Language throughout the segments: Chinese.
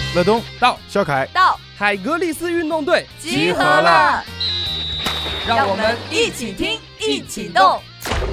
乐东到， 肖凯到， 海格力斯运动队集合了， 让我们一起听，一起动。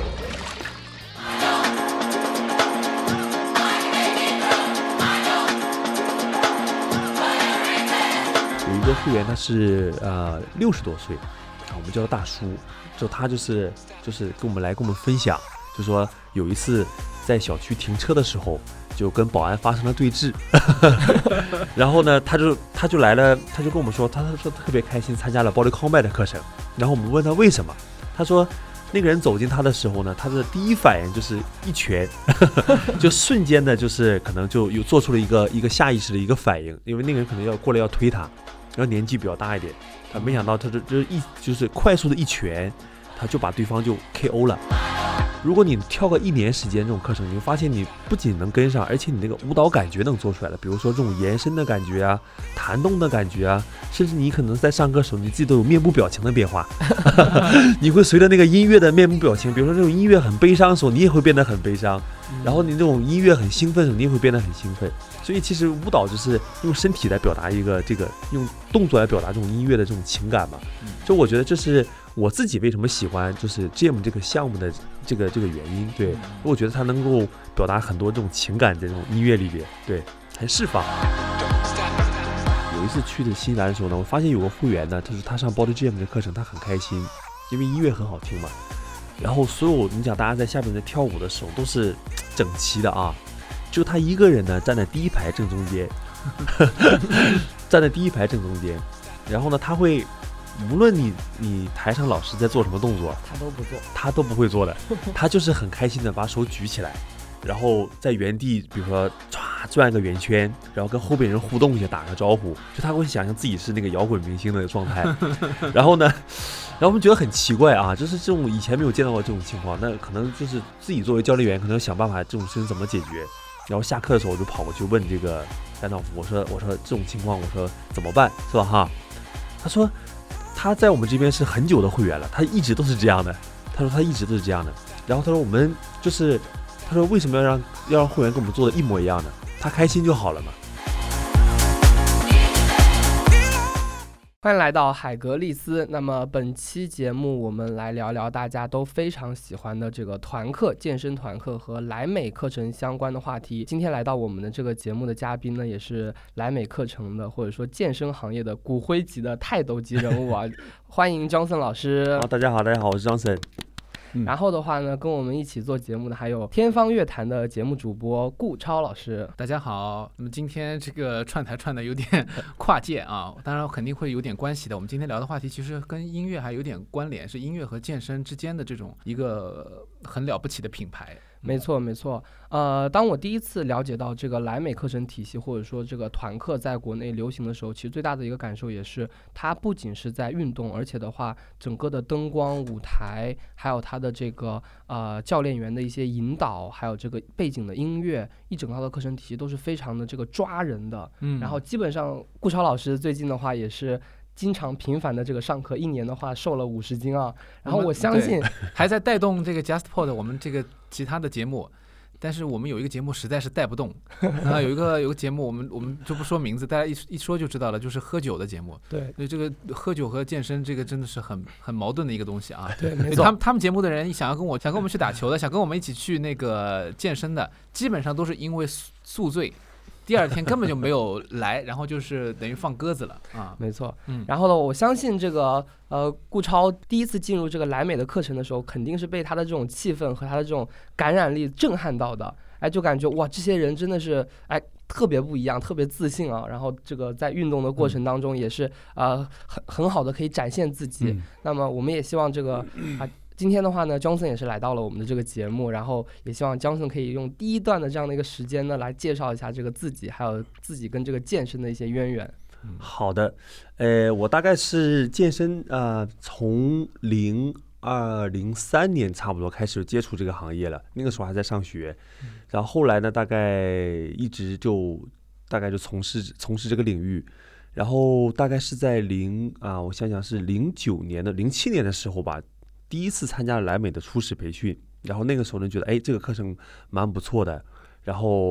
有一个会员他是60多岁我们叫他大叔，就他就是跟我们分享，就说有一次在小区停车的时候就跟保安发生了对峙然后呢他就来了，他就跟我们说，他说特别开心参加了 Body Combat 的课程，然后我们问他为什么，他说那个人走近他的时候呢，他的第一反应就是一拳就瞬间的就是可能就有做出了一个下意识的一个反应，因为那个人可能要过来要推他，然后年纪比较大一点，他没想到他就是快速的一拳，他就把对方就 KO 了。如果你跳个1年时间这种课程，你会发现你不仅能跟上，而且你那个舞蹈感觉能做出来了，比如说这种延伸的感觉啊，弹动的感觉啊，甚至你可能在上课时候你自己都有面部表情的变化你会随着那个音乐的面部表情，比如说这种音乐很悲伤的时候你也会变得很悲伤，然后你这种音乐很兴奋的时候你也会变得很兴奋。所以其实舞蹈就是用身体来表达一个用动作来表达这种音乐的这种情感嘛。就我觉得这是我自己为什么喜欢就是 GM 这个项目的这个原因。对，我觉得它能够表达很多这种情感在这种音乐里边，对，很释放。有一次去的新西兰的时候呢，我发现有个会员呢，他上 Body GM 的课程，他很开心，因为音乐很好听嘛。然后所有你讲大家在下面在跳舞的时候都是整齐的啊，就他一个人呢站在第一排正中间站在第一排正中间，然后呢他会无论你台上老师在做什么动作他都不会做的他就是很开心的把手举起来，然后在原地比如说转个圆圈，然后跟后边人互动一下，打个招呼，就他会想象自己是那个摇滚明星的状态然后我们觉得很奇怪啊，就是这种以前没有见到过这种情况，那可能就是自己作为教练员可能要想办法这种事情怎么解决。然后下课的时候我就跑过去问这个丹道夫，我说这种情况我说怎么办是吧哈？他说他在我们这边是很久的会员了，他一直都是这样的。他说他一直都是这样的。然后他说我们就是他说为什么要让会员跟我们做的一模一样的？他开心就好了嘛。 欢迎来到海格力斯。那么本期节目我们来聊聊大家都非常喜欢的这个团课、健身团课和莱美课程相关的话题。今天来到我们的这个节目的嘉宾呢，也是莱美课程的或者说健身行业的骨灰级的泰斗级人物啊欢迎 Johnson 老师。 大家好，我是 Johnson。 然后的话呢，跟我们一起做节目的还有天方乐坛的节目主播顾超老师。 大家好。那么今天这个串台串的有点跨界啊，当然肯定会有点关系的。我们今天聊的话题其实跟音乐还有点关联，是音乐和健身之间的这种一个很了不起的品牌。 没错。当我第一次了解到这个莱美课程体系或者说这个团课在国内流行的时候，其实最大的一个感受也是它不仅是在运动，而且的话整个的灯光舞台还有它的这个教练员的一些引导，还有这个背景的音乐，一整套的课程体系都是非常的这个抓人的。然后基本上顾超老师最近的话也是经常频繁的这个上课，一年的话瘦了50斤啊。然后我相信还在带动这个 JustPod 我们这个其他的节目，但是我们有一个节目实在是带不动有一个节目我们就不说名字，大家一说就知道了，就是喝酒的节目。 对， 所以这个喝酒和健身这个真的是很矛盾的一个东西啊。 对，没错。 他们节目的人想跟我们去打球的，想跟我们一起去那个健身的，基本上都是因为宿醉，第二天根本就没有来，然后就是等于放鸽子了啊。 没错。然后呢，我相信这个顾超第一次进入这个莱美的课程的时候，肯定是被他的这种气氛和他的这种感染力震撼到的。就感觉哇，这些人真的是特别不一样，特别自信啊。然后这个在运动的过程当中也是很好的可以展现自己。那么我们也希望这个今天的话呢 Johnson 也是来到了我们的这个节目，然后也希望 Johnson 可以用第一段的这样的一个时间呢来介绍一下这个自己，还有自己跟这个健身的一些渊源。 好的。我大概是健身从2003年差不多开始接触这个行业了，那个时候还在上学。然后后来呢大概一直就从事这个领域。然后大概是在我想想是07年的时候吧，第一次参加了莱美的初始培训。然后那个时候呢觉得这个课程蛮不错的，然后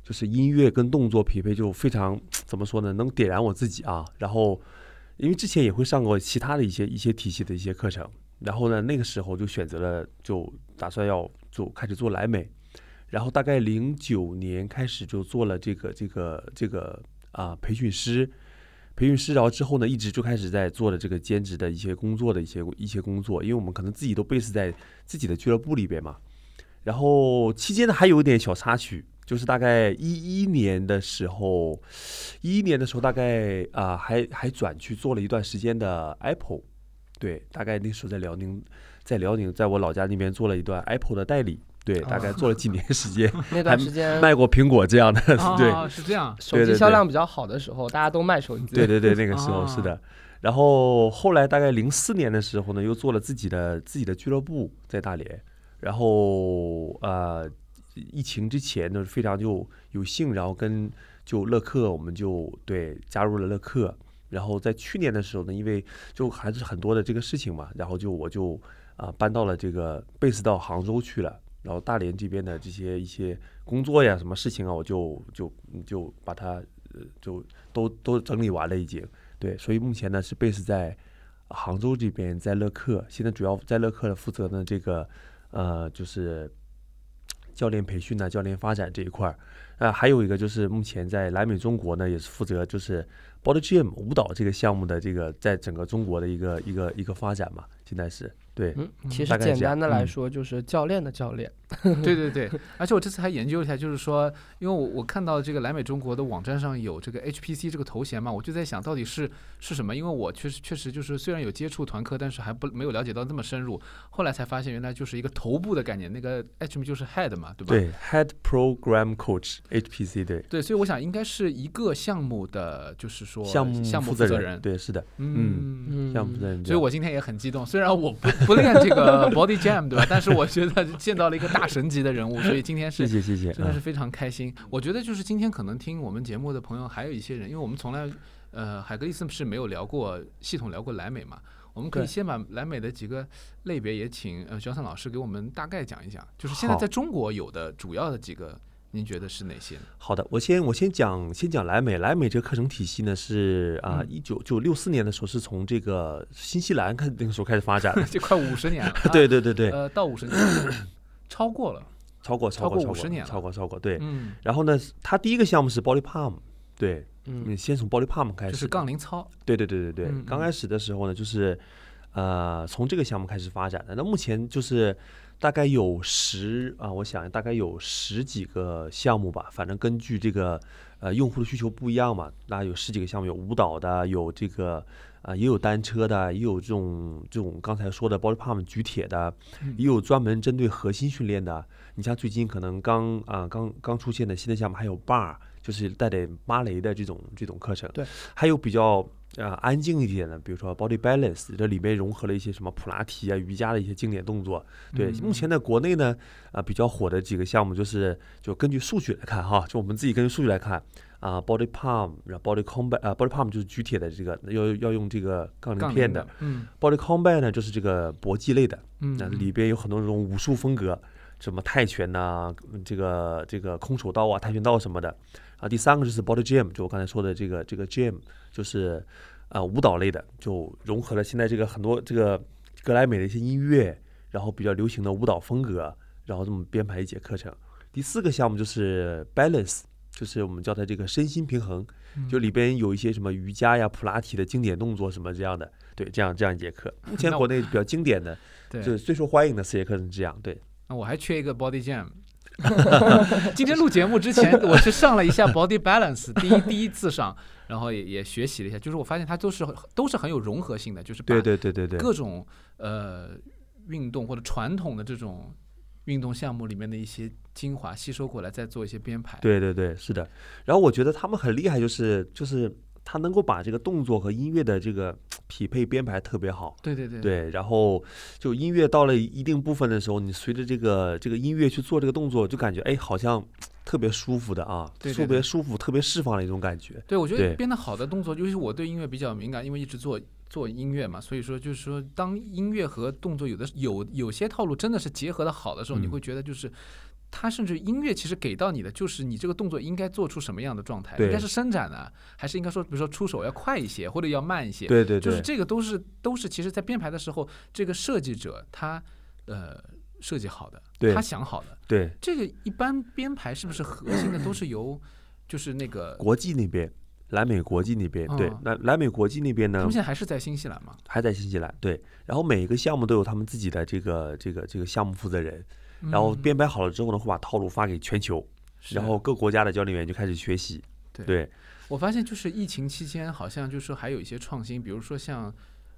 就是音乐跟动作匹配就非常怎么说呢，能点燃我自己啊。然后因为之前也会上过其他的一些体系的一些课程，然后呢那个时候就选择了，就打算要开始做莱美，然后大概09年开始就做了这个培训师，然后之后呢一直就开始在做了这个兼职的一些工作的一些工作，因为我们可能自己都 base 在自己的俱乐部里边嘛。然后期间呢还有一点小插曲，就是大概11年的时候大概还转去做了一段时间的 Apple， 对，大概那时候在辽宁，在我老家那边做了一段 Apple 的代理，对，大概做了几年时间， 那段时间还卖过苹果这样的，对， 是这样， 手机销量比较好的时候，大家都卖手机， 对，那个时候是的。然后后来大概04年的时候呢，又做了自己的俱乐部在大连。然后疫情之前呢，非常就有幸，然后跟乐客，我们就加入了乐客。然后在去年的时候呢，因为就还是很多的这个事情嘛，然后我就搬到了这个base到杭州去了。然后大连这边的这些一些工作呀，什么事情啊，我就把它就都整理完了已经。对，所以目前呢是base在杭州这边，在乐客，现在主要在乐客负责呢这个。就是教练培训教练发展这一块还有一个就是目前在莱美中国呢，也是负责就是 Body Gym 舞蹈这个项目的这个在整个中国的一个发展嘛，现在是对。 其实简单的来说就是教练的教练。 对，而且我这次还研究一下，就是说，因为我看到这个莱美中国的网站上有这个 HPC 这个头衔嘛，我就在想到底是什么？因为我确实就是虽然有接触团课，但是还没有了解到那么深入。后来才发现原来就是一个头部的概念，那个 HM 就是 Head 嘛，对吧？ 对 ，Head Program Coach HPC 对，所以我想应该是一个项目的，就是说项目负责人，对，是的，项目负责人。 所以我今天也很激动，虽然我不练这个 Body Jam 对吧？但是我觉得见到了一个大神级的人物，所以今天是谢谢， 真的是非常开心。我觉得就是今天可能听我们节目的朋友还有一些人，因为我们从来海格力斯是没有系统聊过莱美嘛，我们可以先把莱美的几个类别也请Johnson老师给我们大概讲一讲，就是现在在中国有的主要的几个。您觉得是哪些呢？ 好的，我先讲莱美。莱美这个课程体系呢是1964年的时候是从这个新西兰那个时候开始发展的， 这快50年了。 对， 到50年，超过50年了， 超过对。然后呢，它第一个项目是 Body Pump， 对，先从 Body Pump 开始， 就是杠铃操。 对，刚开始的时候呢，就是从这个项目开始发展的。那目前就是大概有我想大概有10几个项目吧，反正根据这个用户的需求不一样嘛，那有10几个项目，有舞蹈的，有这个也有单车的，也有这种刚才说的 Body Pump 举铁的，也有专门针对核心训练的。你像最近可能刚出现的新的项目，还有 Bar， 就是带点芭蕾的这种课程。对，还有比较安静一点的，比如说 Body Balance， 这里面融合了一些什么普拉提瑜伽的一些经典动作。对，目前在国内呢比较火的几个项目就根据数据来看哈，就我们自己根据数据来看Body Pump， 然后 Body Combat，Body Pump 就是举铁的这个要用这个杠铃片的，Body Combat 呢就是这个搏击类的，里边有很多这种武术风格，什么泰拳呐，这个空手道跆拳道什么的。第3个就是 Body Gym， 就我刚才说的这个 Gym， 就是舞蹈类的，就融合了现在这个很多这个格莱美的一些音乐，然后比较流行的舞蹈风格，然后这么编排一节课程。第4个项目就是 Balance， 就是我们叫它这个身心平衡，就里边有一些什么瑜伽呀、普拉提的经典动作什么这样的，对，这样一节课。目前国内比较经典的，就是最受欢迎的4节课是这样，对。 那我还缺一个 Body Jam。今天录节目之前，我去上了一下 Body Balance， 第一次上，然后也学习了一下，就是我发现它都是很有融合性的，就是把各种运动或者传统的这种运动项目里面的一些精华吸收过来，再做一些编排。 对，是的。然后我觉得他们很厉害，就是他能够把这个动作和音乐的这个匹配编排特别好。对，然后就音乐到了一定部分的时候，你随着这个音乐去做这个动作，就感觉好像特别舒服的啊，特别舒服，特别释放的一种感觉。 对，我觉得编得好的动作，尤其是我对音乐比较敏感，因为一直做音乐嘛，所以说就是说，当音乐和动作有些套路真的是结合的好的时候，你会觉得就是它甚至音乐其实给到你的就是你这个动作应该做出什么样的状态， 对应该是伸展的，还是应该说比如说出手要快一些或者要慢一些， 对对对， 就是这个都是其实在编排的时候，这个设计者他设计好的， 对他想好的。 对这个一般编排是不是核心的都是由就是那个国际那边，南美国际那边，对， 哦南美国际那边呢他们，现在还是在新西兰吗？ 还在新西兰，对，然后每一个项目都有他们自己的这个项目负责人，然后编排好了之后呢，会把套路发给全球， 是然后各国家的教练员就开始学习，对， 我发现就是疫情期间好像就是还有一些创新，比如说像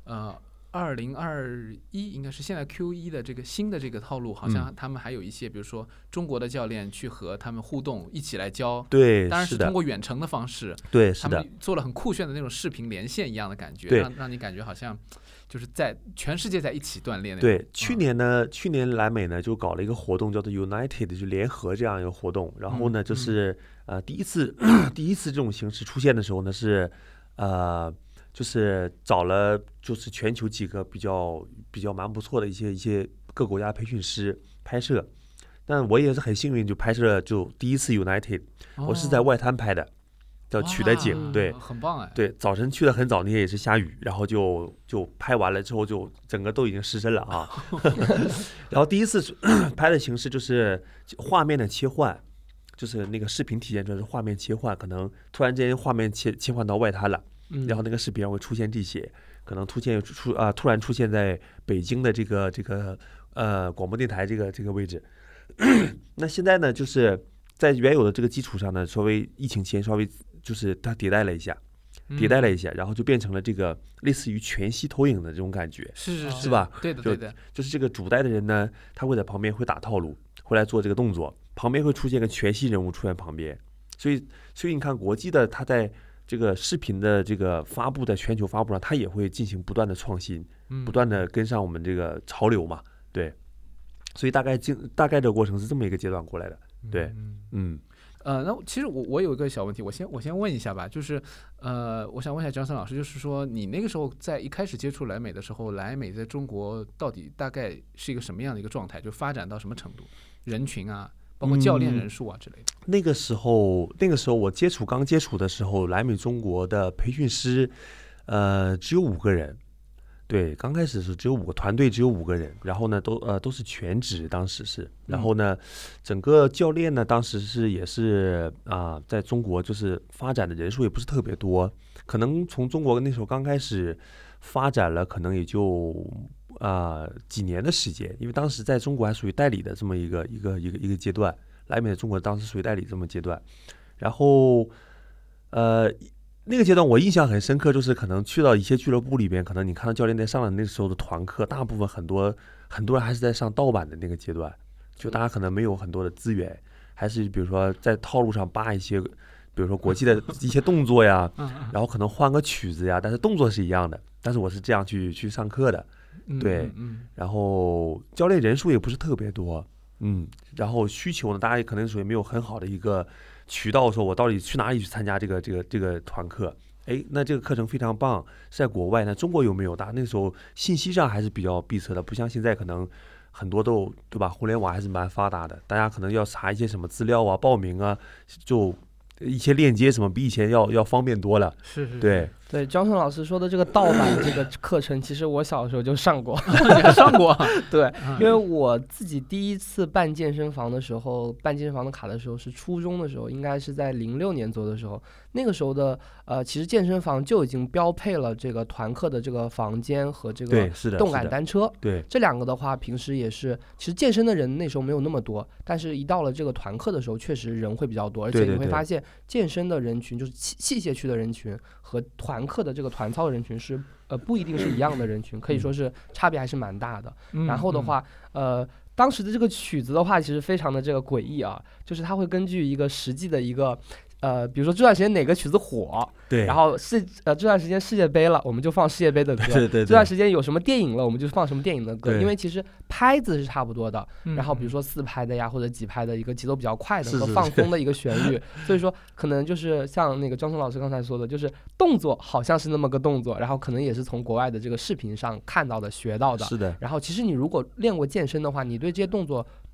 2021应该是现在 Q1的这个新的这个套路，好像他们还有一些，比如说中国的教练去和他们互动，一起来教。 对， 当然是通的， 过远程的方式， 对，是的， 他们做了很酷炫的那种视频连线一样的感觉， 对让你感觉好像就是在全世界在一起锻炼那种。 对，去年南美呢就搞了一个活动，叫做 United， 就联合这样一个活动。然后呢，就是第一次这种形式出现的时候呢，是就是找了就是全球几个比较蛮不错的一些各国家培训师拍摄。但我也是很幸运，就拍摄就第一次 United，我是在外滩拍的，叫取的景，对， 很棒哎。 对，早晨去的很早，那天也是下雨，然后就拍完了之后，就整个都已经湿身了啊。然后第一次拍的形式就是画面的切换，就是那个视频体现出来是画面切换，可能突然之间画面切换到外滩了，然后那个视频上会出现这些，可能突然出现在北京的这个广播电台这个位置。那现在呢，就是在原有的这个基础上呢，稍微疫情前稍微就是它迭代了一下，然后就变成了这个类似于全息投影的这种感觉， 是吧？ 对的对的， 就是这个主带的人呢，他会在旁边会打套路，会来做这个动作，旁边会出现个全息人物出现旁边，所以你看国际的他在这个视频的这个发布，在全球发布上，他也会进行不断的创新，不断的跟上我们这个潮流嘛，对。所以大概这个过程是这么一个阶段过来的，对， 那其实我有一个小问题，我先问一下吧，就是我想问一下张森老师，就是说你那个时候在一开始接触莱美的时候，莱美在中国到底大概是一个什么样的一个状态？就发展到什么程度？人群啊，包括教练人数啊之类的。 那个时候我刚接触的时候，莱美中国的培训师只有5个人。对，刚开始是只有5个团队，只有5个人，然后呢，都是全职，当时是，然后呢，整个教练呢，当时也是在中国就是发展的人数也不是特别多，可能从中国那时候刚开始发展了，可能也就几年的时间，因为当时在中国还属于代理的这么一个阶段，莱美在中国当时属于代理这么阶段，然后那个阶段我印象很深刻，就是可能去到一些俱乐部里边，可能你看到教练在上的那时候的团课，大部分很多人还是在上盗版的那个阶段，就大家可能没有很多的资源，还是比如说在套路上扒一些，比如说国际的一些动作呀，然后可能换个曲子呀，但是动作是一样的。但是我是这样去上课的，对，然后教练人数也不是特别多，然后需求呢，大家也可能属于没有很好的一个渠道，说我到底去哪里去参加这个团课？哎，那这个课程非常棒，是在国外，那中国有没有？大家那时候信息上还是比较闭塞的，不像现在可能很多都对吧？互联网还是蛮发达的，大家可能要查一些什么资料啊、报名啊，就一些链接什么，比以前要方便多了。 是， 对，张胜老师说的这个盗版这个课程，其实我小的时候就上过， 上过。 对，因为我自己第一次办健身房的时候，办健身房的卡的时候是初中的时候，应该是在06年左右的时候。那个时候的其实健身房就已经标配了这个团课的这个房间和这个动感单车。 对， 这2个的话，平时也是，其实健身的人那时候没有那么多，但是一到了这个团课的时候，确实人会比较多，而且你会发现健身的人群就是器械区的人群和团课的这个团操的人群是不一定是一样的人群，可以说是差别还是蛮大的。然后的话，当时的这个曲子的话，其实非常的这个诡异啊，就是它会根据一个实际的一个。比如说这段时间哪个曲子火， 对， 然后这段时间世界杯了，我们就放世界杯的歌， 对， 这段时间有什么电影了，我们就放什么电影的歌， 对， 因为其实拍子是差不多的，然后比如说4拍的呀，或者几拍的一个节奏比较快的和放松的一个旋律，所以说可能就是像那个张松老师刚才说的，就是动作好像是那么个动作，然后可能也是从国外的这个视频上看到的、学到的， 是的。 然后其实你如果练过健身的话，你对这些动作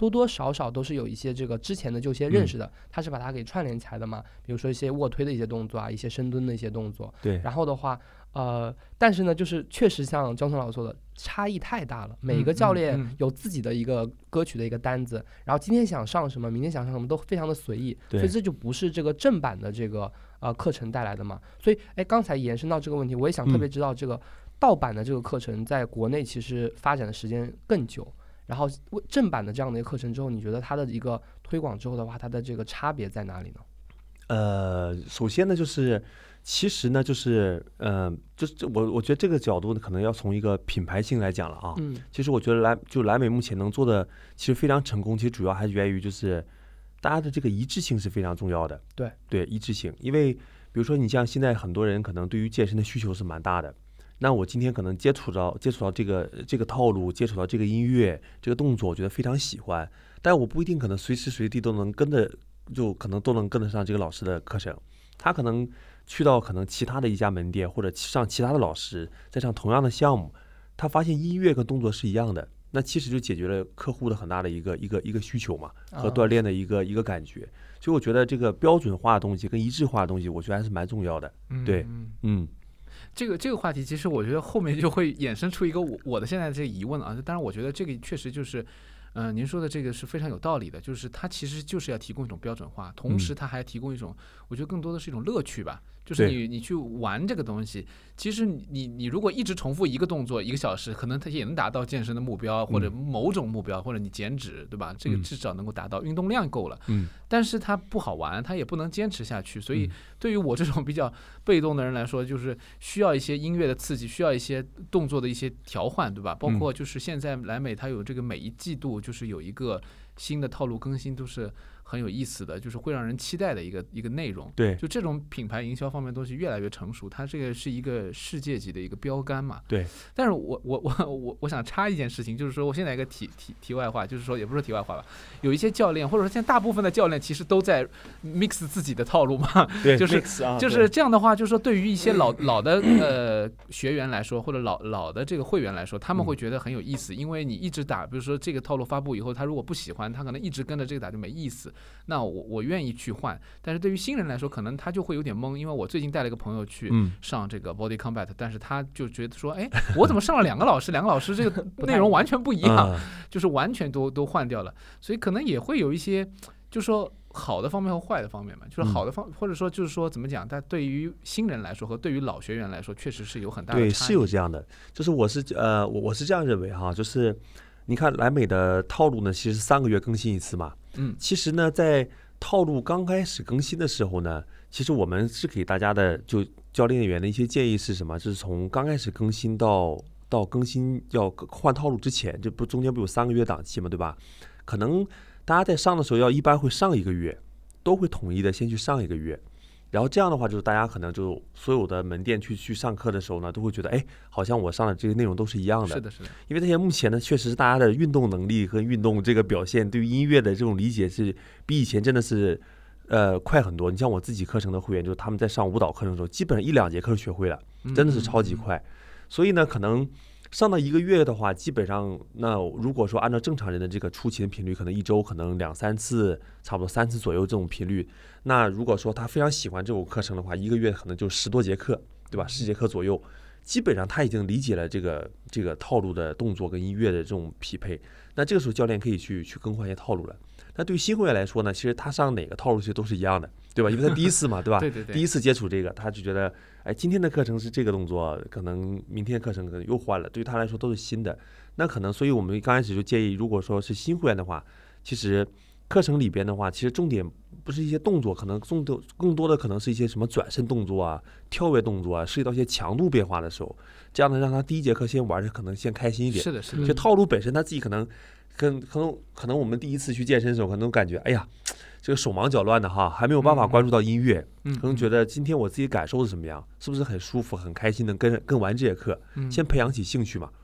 多多少少都是有一些这个之前的就一些认识的，他是把它给串联起来的嘛。比如说一些卧推的一些动作啊，一些深蹲的一些动作。 对。 然后的话，但是呢，就是确实像张松老师说的，差异太大了。每一个教练有自己的一个歌曲的一个单子，然后今天想上什么，明天想上什么都非常的随意，所以这就不是这个正版的这个课程带来的嘛。所以刚才延伸到这个问题，我也想特别知道这个盗版的这个课程在国内其实发展的时间更久，然后正版的这样的一个课程之后，你觉得它的一个推广之后的话，它的这个差别在哪里呢？ 首先呢，就是其实呢，就是就是我觉得这个角度呢，可能要从一个品牌性来讲了啊。其实我觉得蓝美目前能做的其实非常成功，其实主要还是源于就是大家的这个一致性是非常重要的。对，一致性，因为比如说你像现在很多人可能对于健身的需求是蛮大的。那我今天可能接触到这个套路，接触到这个音乐这个动作，我觉得非常喜欢，但我不一定可能随时随地都能跟着，就可能都能跟得上这个老师的课程。他可能去到可能其他的一家门店，或者上其他的老师，在上同样的项目，他发现音乐跟动作是一样的，那其实就解决了客户的很大的一个需求嘛，和锻炼的一个感觉。所以我觉得这个标准化的东西跟一致化的东西，我觉得还是蛮重要的。对， 这个话题其实我觉得后面就会衍生出一个我的现在这个疑问啊。当然我觉得这个确实就是您说的这个是非常有道理的，就是它其实就是要提供一种标准化，同时它还提供一种我觉得更多的是一种乐趣吧，就是你去玩这个东西，其实你如果一直重复一个动作1个小时，可能它也能达到健身的目标或者某种目标，或者你减脂，对吧？这个至少能够达到，运动量够了。但是它不好玩，它也不能坚持下去，所以对于我这种比较被动的人来说，就是需要一些音乐的刺激，需要一些动作的一些调换，对吧？包括就是现在蓝美它有这个每一季度就是有一个新的套路更新，都是很有意思的，就是会让人期待的一个内容。 对， 就这种品牌营销方面的东西越来越成熟，它这个是一个世界级的一个标杆嘛。 对。 但是我想插一件事情，就是说我现在一个题外话，就是说也不是题外话吧，有一些教练或者说现在大部分的教练其实都在 mix 自己的套路嘛。 对， 就是这样的话，就是说对于一些老的学员来说，或者老的这个会员来说，他们会觉得很有意思，因为你一直打，比如说这个套路发布以后，他如果不喜欢，他可能一直跟着这个打就没意思。那我愿意去换，但是对于新人来说，可能他就会有点懵，因为我最近带了一个朋友去上这个 Body Combat，但是他就觉得说，我怎么上了2个老师，2个老师这个内容完全不一样，就是完全都换掉了，所以可能也会有一些，就是说好的方面和坏的方面嘛，就是好的或者说就是说怎么讲，但对于新人来说和对于老学员来说，确实是有很大的差异。 对，是有这样的，就是我是这样认为哈，就是你看蓝美的套路呢，其实3个月更新一次嘛。其实呢，在套路刚开始更新的时候呢，其实我们是给大家的就教练员的一些建议是什么？就是从刚开始更新到更新要换套路之前，这不中间不有3个月档期嘛，对吧？可能大家在上的时候一般会上1个月，都会统一的先去上1个月。然后这样的话，就是大家可能就所有的门店去上课的时候呢，都会觉得，好像我上的这个内容都是一样的。 是的，是的。 因为这些目前呢，确实是大家的运动能力和运动这个表现，对于音乐的这种理解是比以前真的是快很多。你像我自己课程的会员，就是他们在上舞蹈课程的时候，基本上1-2节课学会了，真的是超级快。所以呢，可能上到1个月的话，基本上那如果说按照正常人的这个出勤频率，可能1周可能2-3次，差不多3次左右这种频率。那如果说他非常喜欢这种课程的话，1个月可能就10多节课，对吧？10节课左右，基本上他已经理解了这个套路的动作跟音乐的这种匹配。那这个时候教练可以去更换一些套路了。那对于新会员来说呢，其实他上哪个套路其实都是一样的，对吧？因为他第一次嘛，对吧？ 对， 第一次接触这个，他就觉得，今天的课程是这个动作，可能明天的课程可能又换了，对于他来说都是新的。那可能，所以我们刚开始就建议，如果说是新会员的话，其实课程里边的话，其实重点不是一些动作，可能更多的可能是一些什么转身动作啊、跳跃动作啊，涉及到一些强度变化的时候，这样呢让他第一节课先玩的可能先开心一点。 是的。 其实套路本身他自己可能我们第一次去健身的时候，可能感觉这个手忙脚乱的哈，还没有办法关注到音乐，可能觉得今天我自己感受是什么样，是不是很舒服、很开心的跟玩这节课，先培养起兴趣嘛。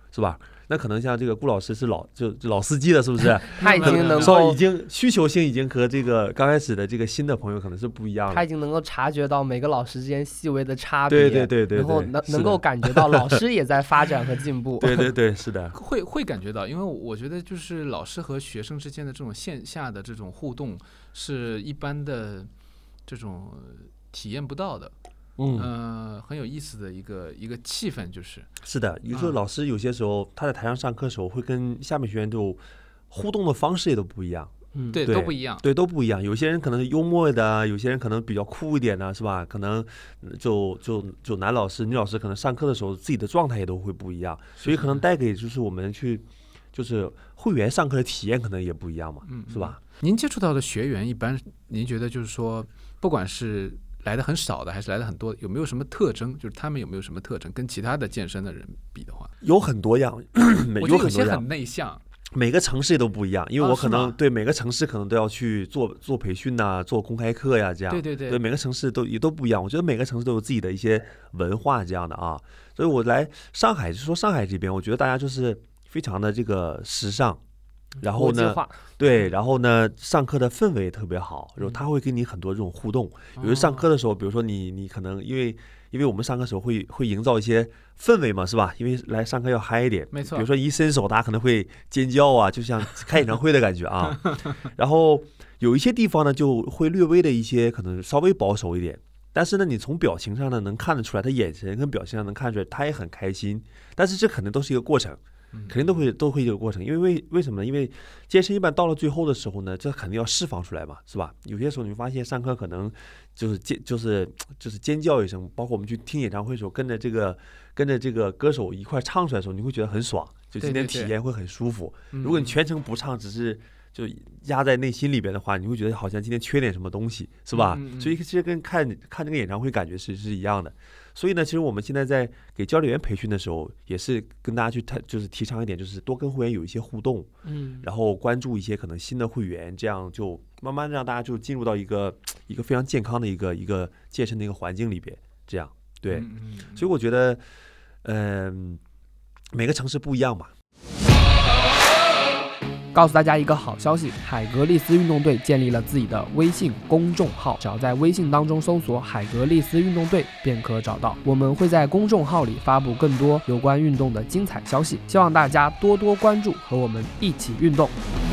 是吧？那可能像这个顾老师是老司机了，是不是？ 他已经能说够已经需求性已经和这个刚开始的这个新的朋友可能是不一样了。 他已经能够察觉到每个老师之间细微的差别， 对， 然后能够感觉到老师也在发展和进步。 对，是的， 会感觉到，因为我觉得就是老师和学生之间的这种线下的这种互动，是一般的这种体验不到的。很有意思的一个气氛， 是的。有时候老师有些时候他在台上上课的时候，会跟下面学员就互动的方式也都不一样。 对，都不一样。 对，都不一样。有些人可能是幽默的，有些人可能比较酷一点的，是吧？可能就男老师、女老师可能上课的时候自己的状态也都会不一样，所以可能带给就是我们就是会员上课的体验可能也不一样嘛，是吧？ 您接触到的学员一般，您觉得就是说，不管是来的很少的还是来的很多，有没有什么特征？就是他们有没有什么特征跟其他的健身的人比的话， 有很多样， 我觉得有些很内向。 每个城市也都不一样，因为我可能对每个城市可能都要去做培训呐，做公开课呀，这样。 对， 每个城市也都不一样。我觉得每个城市都有自己的一些文化这样的啊。所以我来上海，就说上海这边，我觉得大家就是非常的这个时尚，然后呢，对，然后呢，上课的氛围也特别好，然后他会跟你很多这种互动。有时上课的时候，比如说你可能因为我们上课的时候会营造一些氛围嘛，是吧？因为来上课要嗨一点， 没错。 比如说一伸手，大家可能会尖叫啊，就像开演唱会的感觉啊。然后有一些地方呢，就会略微的一些可能稍微保守一点，但是呢，你从表情上呢能看得出来，他眼神跟表情上能看出来，他也很开心。但是这可能都是一个过程。肯定都会有个过程，因为什么呢？因为健身一般到了最后的时候呢，这肯定要释放出来嘛，是吧？有些时候你会发现上课可能就是尖叫一声，包括我们去听演唱会的时候，跟着这个歌手一块唱出来的时候，你会觉得很爽，就今天体验会很舒服。如果你全程不唱，只是就压在内心里边的话，你会觉得好像今天缺点什么东西，是吧？所以其实跟看这个演唱会感觉是一样的。所以呢，其实我们现在在给教练员培训的时候，也是跟大家去就是提倡一点，就是多跟会员有一些互动，然后关注一些可能新的会员，这样就慢慢让大家就进入到一个非常健康的一个健身的一个环境里边，这样对。所以我觉得，每个城市不一样吧。 告诉大家一个好消息，海格力斯运动队建立了自己的微信公众号，只要在微信当中搜索海格力斯运动队便可找到。我们会在公众号里发布更多有关运动的精彩消息，希望大家多多关注，和我们一起运动。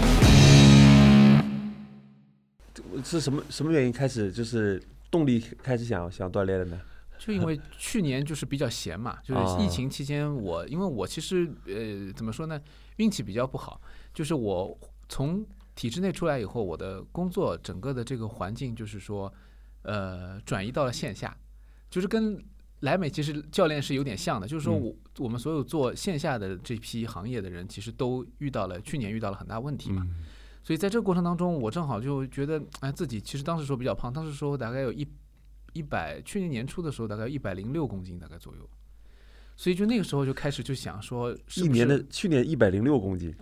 是什么原因开始就是动力开始想锻炼的呢？ 就因为去年就是比较闲嘛，就是疫情期间因为我其实怎么说呢，运气比较不好。就是我从体制内出来以后，我的工作整个的这个环境就是说，转移到了线下，就是跟莱美其实教练是有点像的，就是说我们所有做线下的这批行业的人，其实都去年遇到了很大问题嘛，所以在这个过程当中，我正好就觉得，自己其实当时说比较胖，当时说大概有去年年初的时候大概有106公斤大概左右。所以就那个时候就开始就想说，去年 106公斤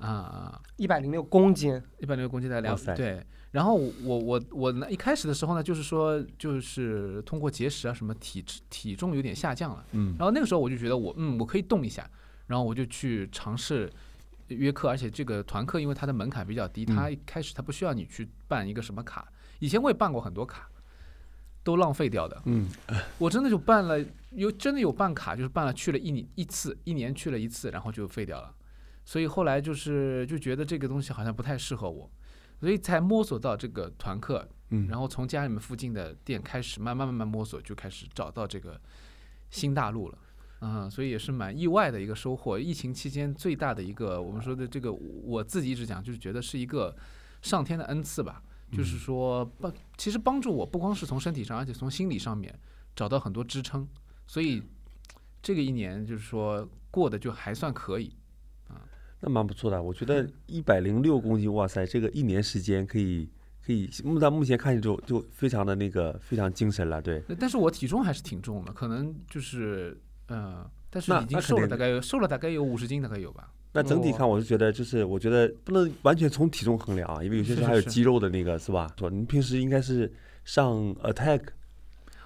106公斤 ，106公斤的量，对。然后我呢一开始的时候呢，就是说就是通过节食啊什么体重有点下降了，然后那个时候我就觉得我可以动一下，然后我就去尝试约课，而且这个团课因为它的门槛比较低，它一开始它不需要你去办一个什么卡，以前我也办过很多卡。都浪费掉的，我真的就办了，真的有办卡，就是办了去了一年去了一次，然后就废掉了，所以后来就觉得这个东西好像不太适合我，所以才摸索到这个团课，然后从家里面附近的店开始慢慢摸索，就开始找到这个新大陆了，所以也是蛮意外的一个收获。疫情期间最大的一个我们说的这个，我自己一直讲就是觉得是一个上天的恩赐吧。就是说其实帮助我不光是从身体上，而且从心理上面找到很多支撑，所以这个一年就是说过得就还算可以那蛮不错的。我觉得106公斤，哇塞，这个一年时间可以到目前看就非常的非常精神了，对。 但是我体重还是挺重的，可能就是但是已经瘦了大概有50斤大概有吧。 那整体看，我是觉得我觉得不能完全从体重衡量啊，因为有些时候还有肌肉的是吧？说你平时应该是上 Attack，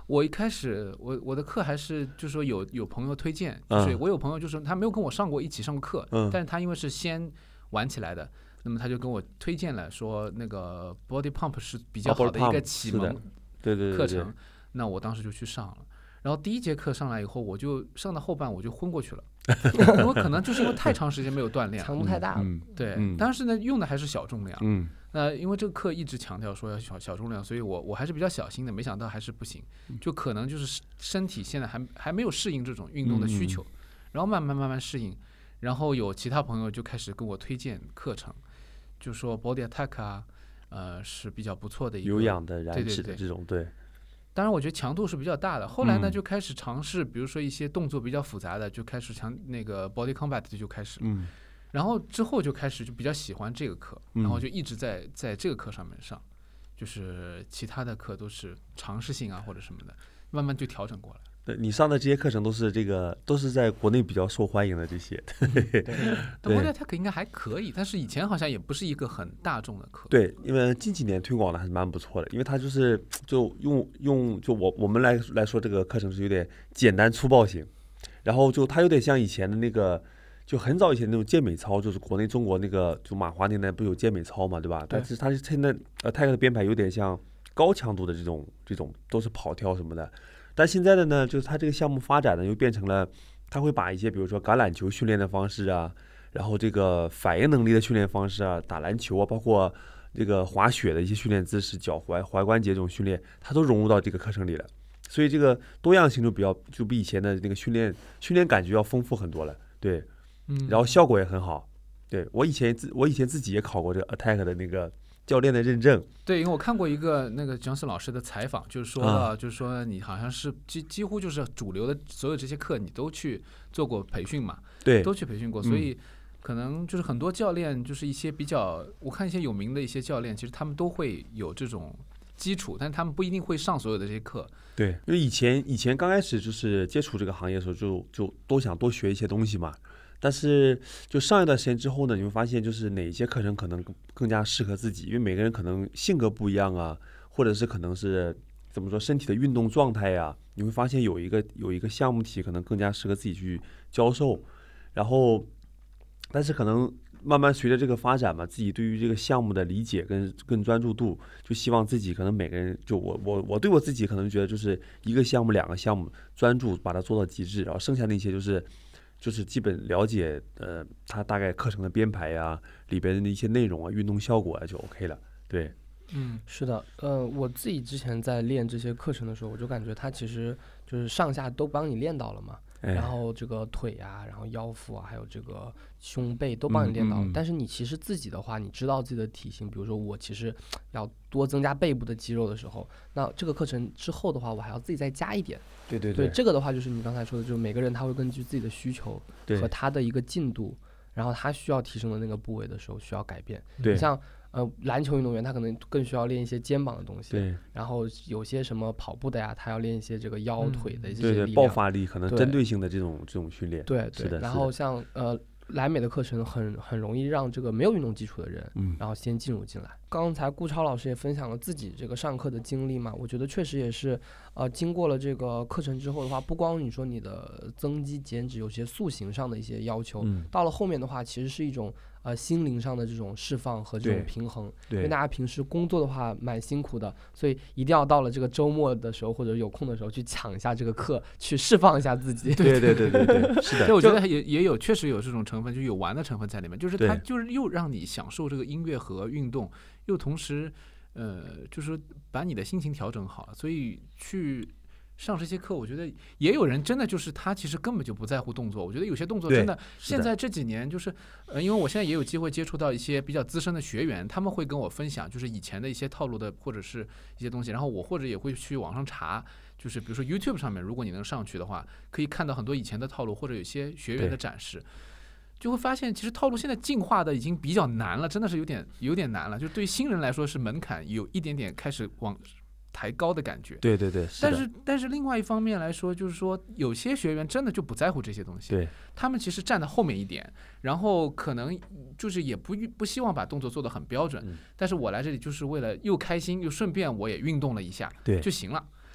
我一开始我的课还是就是说有朋友推荐，就是我有朋友就是他没有跟我一起上过课，但是他因为是先玩起来的，那么他就跟我推荐了说那个 Body Pump 是比较好的一个启蒙课程，那我当时就去上了。然后第一节课上来以后，我就上到后半我就昏过去了，因为可能就是因为太长时间没有锻炼， 强度太大了。 对，但是呢用的还是小重量。因为这个课一直强调说要小重量，所以我还是比较小心的，没想到还是不行，就可能就是身体现在还没有适应这种运动的需求，然后慢慢适应，然后有其他朋友就开始跟我推荐课程，就说 Body Attack 啊，是比较不错的一个有氧的燃脂的这种，对。 当然，我觉得强度是比较大的。后来呢，就开始尝试，比如说一些动作比较复杂的，就开始那个 Body Combat 就开始。然后之后就开始就比较喜欢这个课，然后就一直在这个课上面上，就是其他的课都是尝试性啊或者什么的，慢慢就调整过来。 对，你上的这些课程都是在国内比较受欢迎的这些。对 ，Body Attack 应该还可以，但是以前好像也不是一个很大众的课。 对，因为近几年推广的还是蛮不错的，因为它就我们来说这个课程是有点简单粗暴型，然后就它有点像以前的那个，就很早以前那种健美操，就是国内中国那个就马华年代不有健美操嘛，对吧？但是它是现在泰克的编排有点像高强度的这种都是跑跳什么的。但现在的呢，就是它这个项目发展呢，又变成了，它会把一些比如说橄榄球训练的方式啊，然后这个反应能力的训练方式啊，打篮球啊，包括这个滑雪的一些训练姿势，脚踝关节这种训练，它都融入到这个课程里了。所以这个多样性就比以前的那个训练感觉要丰富很多了，对，然后效果也很好。对，我以前自己也考过这个 Attack 的那个教练的认证。 对，因为我看过一个那个姜思老师的采访，就是说到，就是说你好像是几乎就是主流的所有这些课你都去做过培训嘛， 对， 都去培训过，所以可能就是很多教练，就是一些比较，我看一些有名的一些教练，其实他们都会有这种基础，但是他们不一定会上所有的这些课。 对，因为以前刚开始就是接触这个行业的时候，就都想多学一些东西嘛。但是就上一段时间之后呢，你会发现就是哪些课程可能更加适合自己，因为每个人可能性格不一样啊，或者是可能是怎么说身体的运动状态呀，你会发现有一个项目体可能更加适合自己去教授。然后但是可能慢慢随着这个发展嘛，自己对于这个项目的理解跟专注度，就希望自己可能每个人就我对我自己可能觉得就是一个项目两个项目专注把它做到极致，然后剩下那些就是基本了解它大概课程的编排呀，里边的一些内容啊，运动效果啊就 OK 了。对， 是的，我自己之前在练这些课程的时候，我就感觉它其实就是上下都帮你练到了嘛。然后这个腿啊，然后腰腹啊，还有这个胸背都帮你练到了。但是你其实自己的话，你知道自己的体型，比如说我其实要多增加背部的肌肉的时候，那这个课程之后的话，我还要自己再加一点。对，这个的话就是你刚才说的，就是每个人他会根据自己的需求和他的一个进度，然后他需要提升的那个部位的时候需要改变。 对， 像篮球运动员他可能更需要练一些肩膀的东西， 对， 然后有些什么跑步的呀，他要练一些这个腰腿的一些力量， 对，爆发力可能针对性的这种训练， 对， 是的。 然后像莱美的课程很容易让这个没有运动基础的人，然后先进入进来。刚才顾超老师也分享了自己这个上课的经历嘛，我觉得确实也是，经过了这个课程之后的话，不光你说你的增肌减脂有些塑形上的一些要求，到了后面的话，其实是一种心灵上的这种释放和这种平衡。因为大家平时工作的话蛮辛苦的，所以一定要到了这个周末的时候或者有空的时候去抢一下这个课，去释放一下自己。 对，是的。 对，我觉得也有确实有这种成分，就有玩的成分在里面，就是它就是又让你享受这个音乐和运动，又同时就是把你的心情调整好，所以去上这些课，我觉得也有人真的就是他其实根本就不在乎动作。我觉得有些动作真的现在这几年就是因为我现在也有机会接触到一些比较资深的学员，他们会跟我分享就是以前的一些套路的或者是一些东西，然后我或者也会去网上查，就是比如说 YouTube 上面，如果你能上去的话，可以看到很多以前的套路或者有些学员的展示。就会发现，其实套路现在进化的已经比较难了，真的是有点难了。就对于新人来说，是门槛有一点点开始往抬高的感觉。 对， 但是另外一方面来说，就是说有些学员真的就不在乎这些东西， 对， 他们其实站在后面一点，然后可能就是也不希望把动作做得很标准，但是我来这里就是为了又开心又顺便我也运动了一下， 对， 就行了。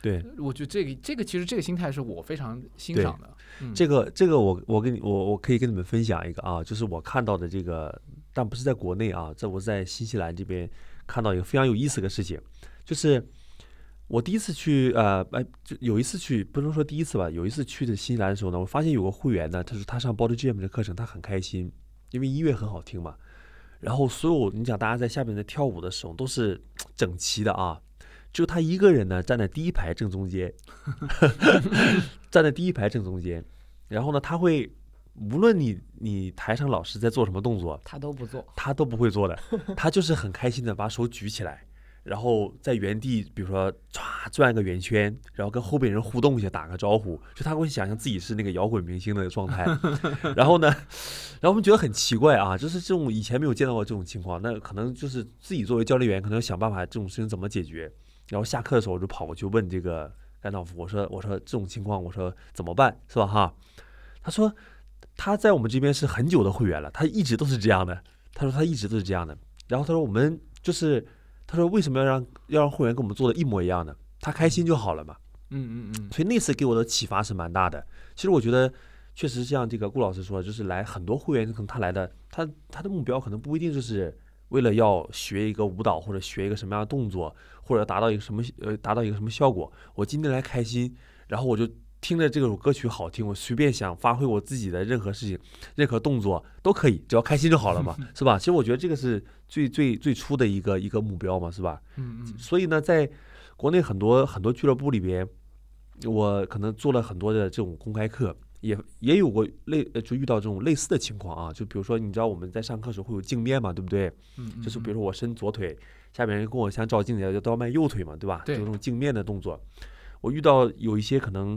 对， 我觉得其实这个心态是我非常欣赏的。 这个我可以跟你们分享一个啊，就是我看到的这个，但不是在国内啊，我在新西兰这边看到一个非常有意思的事情，就是我第一次去就有一次去，不能说第一次吧，有一次去的新西兰的时候呢，我发现有个会员呢，他上 Body Jam 的课程，他很开心，因为音乐很好听嘛。然后所有你讲大家在下面在跳舞的时候都是整齐的啊，只有他一个人呢站在第一排正中间，站在第一排正中间。然后呢，他会无论你台上老师在做什么动作， 他都不做， 他都不会做的，他就是很开心的把手举起来。然后在原地，比如说转个圆圈，然后跟后边人互动一下，打个招呼，就他会想象自己是那个摇滚明星的状态。然后我们觉得很奇怪啊，就是这种以前没有见到过这种情况，那可能就是自己作为教练员，可能要想办法这种事情怎么解决。然后下课的时候我就跑过去问这个甘道夫，我说这种情况，我说怎么办，是吧哈？他说他在我们这边是很久的会员了，他一直都是这样的。他说他一直都是这样的。然后他说我们就是。他说：“为什么要让会员跟我们做的一模一样的？他开心就好了嘛。”所以那次给我的启发是蛮大的。其实我觉得，确实像这个顾老师说，就是来很多会员，可能他来的，他的目标可能不一定就是为了要学一个舞蹈或者学一个什么样的动作，或者达到一个什么效果。我今天来开心，然后我就听着这首歌曲好听，我随便想发挥我自己的任何事情、任何动作都可以，只要开心就好了嘛，是吧？其实我觉得这个是最初的一个目标嘛，是吧？所以呢，在国内很多俱乐部里边，我可能做了很多的这种公开课，也有过就遇到这种类似的情况啊。就比如说，你知道我们在上课的时候会有镜面嘛，对不对？就是比如说我伸左腿，下面人跟我相照镜子，都要迈右腿嘛，对吧？就这种镜面的动作，我遇到有一些可能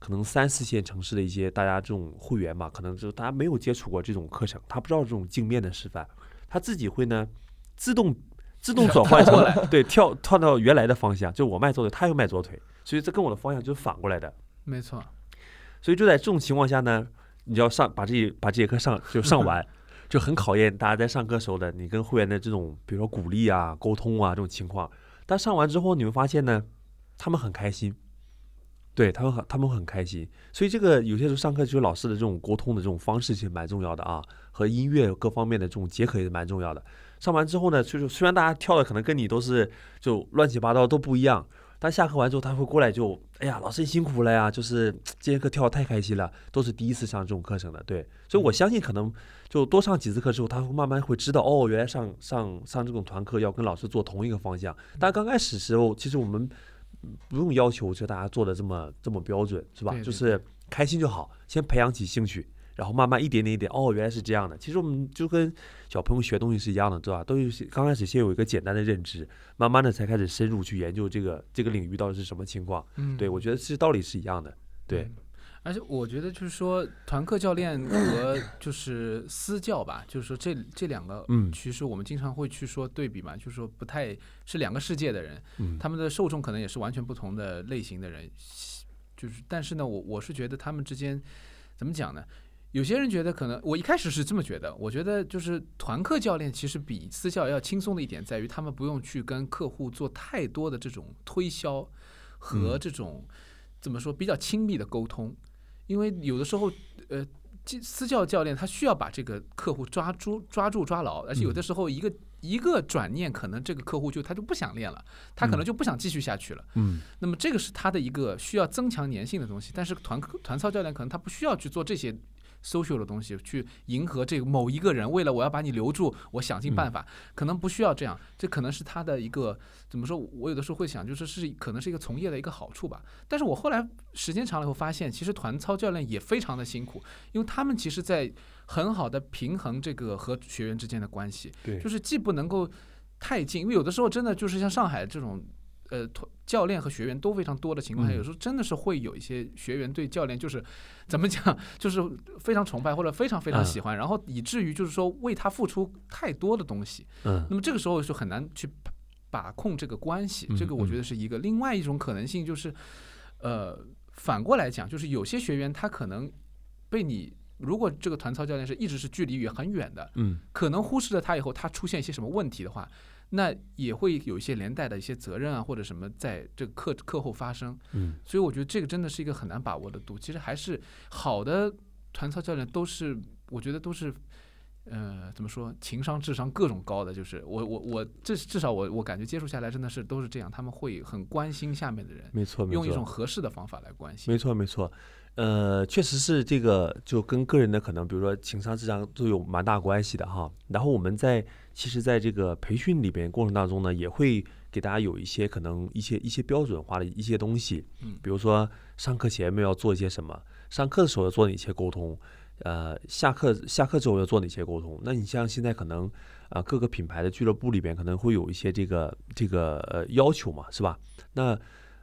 3、4线城市的一些大家这种会员嘛，可能就大家没有接触过这种课程，他不知道这种镜面的示范，他自己会呢自动转换成对跳到原来的方向，就我迈左腿，他又迈左腿，所以这跟我的方向就是反过来的。 没错。 所以就在这种情况下呢，你要把这节课上完，就很考验大家在上课时候的你跟会员的这种，比如说鼓励啊、沟通啊这种情况。但上完之后，你会发现呢，他们很开心。对他们很开心，所以这个有些时候上课就是老师的这种沟通的这种方式其实蛮重要的啊，和音乐各方面的这种结合也是蛮重要的。上完之后呢，就是虽然大家跳的可能跟你都是就乱七八糟都不一样，但下课完之后他会过来就哎呀老师辛苦了呀，就是这节课跳得太开心了，都是第一次上这种课程的。对，所以我相信可能就多上几次课之后，他会慢慢会知道哦，原来上这种团课要跟老师做同一个方向。但刚开始时候其实我们不用要求就大家做的这么标准，是吧？ 对， 就是开心就好，先培养起兴趣，然后慢慢一点点哦，原来是这样的。其实我们就跟小朋友学东西是一样的，对吧？都是刚开始先有一个简单的认知，慢慢的才开始深入去研究这个领域到底是什么情况。对，我觉得这道理是一样的。对。 而且我觉得就是说，团课教练和就是私教吧，就是说这两个，其实我们经常会去说对比嘛，就是说不太是两个世界的人，他们的受众可能也是完全不同的类型的人，就是但是呢，我是觉得他们之间怎么讲呢？有些人觉得可能我一开始是这么觉得，我觉得就是团课教练其实比私教要轻松的一点在于，他们不用去跟客户做太多的这种推销和这种怎么说比较亲密的沟通。因为有的时候，私教教练他需要把这个客户抓住抓牢，而且有的时候一个转念，可能这个客户他就不想练了，他可能就不想继续下去了。那么这个是他的一个需要增强粘性的东西。但是团操教练可能他不需要去做这些social 的东西，去迎合这个某一个人，为了我要把你留住，我想尽办法，可能不需要这样。这可能是他的一个怎么说？我有的时候会想，就是可能是一个从业的一个好处吧。但是我后来时间长了以后发现，其实团操教练也非常的辛苦，因为他们其实在很好的平衡这个和学员之间的关系，就是既不能够太近，因为有的时候真的就是像上海这种。教练和学员都非常多的情况下，有时候真的是会有一些学员对教练就是怎么讲，就是非常崇拜或者非常非常喜欢，然后以至于就是说为他付出太多的东西。那么这个时候就很难去把控这个关系。这个我觉得是一个。另外一种可能性就是，反过来讲，就是有些学员他可能被你。如果这个团操教练一直是距离很远的，可能忽视了他以后，他出现一些什么问题的话。 那也会有一些连带的一些责任啊或者什么在这个课后发生。所以我觉得这个真的是一个很难把握的度。其实还是好的团操教练都是，我觉得都是怎么说，情商智商各种高的，就是我至少我感觉接触下来真的是都是这样，他们会很关心下面的人， 没错， 用一种合适的方法来关心。 没错，确实是这个就跟个人的可能比如说情商智商都有蛮大关系的哈。然后我们其实在这个培训里边过程当中呢，也会给大家有一些可能一些标准化的一些东西，比如说上课前面要做一些什么，上课的时候要做哪些沟通，下课之后要做哪些沟通。那你像现在可能各个品牌的俱乐部里边可能会有一些这个要求嘛，是吧？那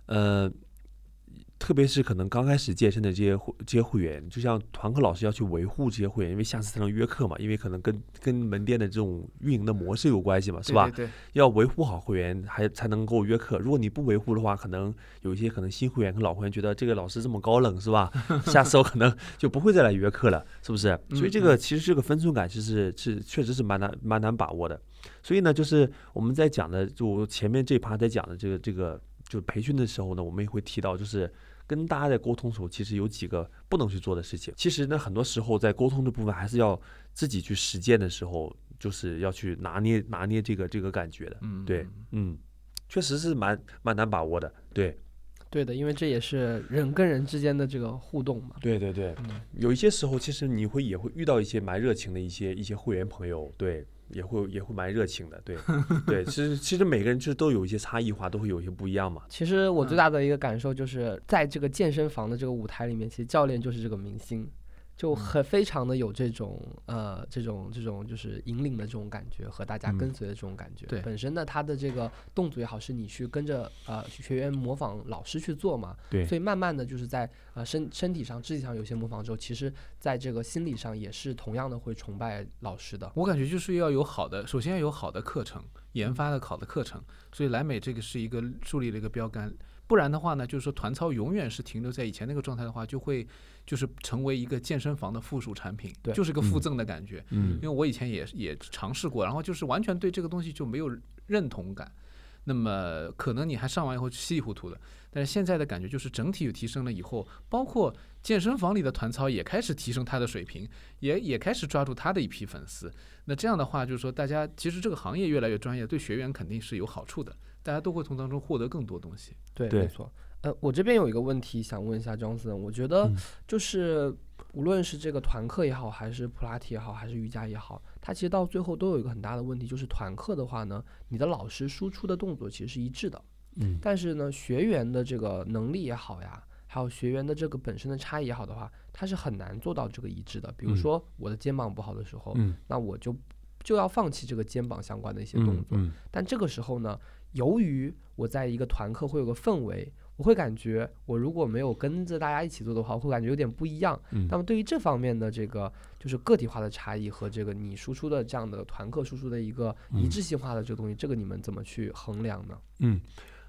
特别是可能刚开始健身的这些会员，就像团课老师要去维护这些会员，因为下次才能约课嘛，因为可能跟门店的这种运营的模式有关系嘛，是吧？ 对， 要维护好会员才能够约课。如果你不维护的话，可能有一些可能新会员跟老会员觉得这个老师这么高冷，是吧？下次我可能就不会再来约课了，是不是？所以其实这个分寸感是确实是蛮难把握的。所以呢，就是我们在讲的，就前面这一趴在讲的这个就培训的时候呢，我们也会提到，就是跟大家在沟通的时候，其实有几个不能去做的事情。其实呢，很多时候在沟通的部分，还是要自己去实践的时候，就是要去拿捏这个感觉的。对，确实是蛮难把握的。对的，因为这也是人跟人之间的这个互动嘛。 对，有一些时候，其实你也会遇到一些蛮热情的一些会员朋友，对。也会蛮热情的，对，其实每个人就是都有一些差异化，都会有一些不一样嘛。 其实我最大的一个感受就是在这个健身房的这个舞台里面，其实教练就是这个明星，就非常的有这种就是引领的这种感觉和大家跟随的这种感觉。 对， 本身呢，他的这个动作也好，是你去跟着学员模仿老师去做嘛。 对， 所以慢慢的就是在身体上、肢体上有些模仿之后，其实在这个心理上也是同样的会崇拜老师的。 我感觉就是要有首先要有好的课程，研发的好的课程。所以莱美这个是一个树立了一个标杆。不然的话呢，就是说团操永远是停留在以前那个状态的话，就是成为一个健身房的附属产品，就是个附赠的感觉。因为我以前也尝试过，然后就是完全对这个东西就没有认同感。那么可能你还上完以后稀里糊涂的，但是现在的感觉就是整体有提升了以后，包括健身房里的团操也开始提升它的水平，也开始抓住他的一批粉丝。那这样的话，就是说大家其实这个行业越来越专业，对学员肯定是有好处的，大家都会从当中获得更多东西。 对，没错。我这边有一个问题想问一下张森，我觉得就是无论是这个团课也好，还是普拉提也好，还是瑜伽也好，它其实到最后都有一个很大的问题，就是团课的话呢，你的老师输出的动作其实是一致的，但是呢，学员的这个能力也好呀，还有学员的这个本身的差异也好的话，它是很难做到这个一致的。比如说我的肩膀不好的时候，那我就要放弃这个肩膀相关的一些动作，但这个时候呢，由于我在一个团课会有个氛围，我会感觉我如果没有跟着大家一起做的话，我会感觉有点不一样。那么对于这方面的这个就是个体化的差异和这个你输出的这样的团课输出的一个一致性化的这个东西，这个你们怎么去衡量呢？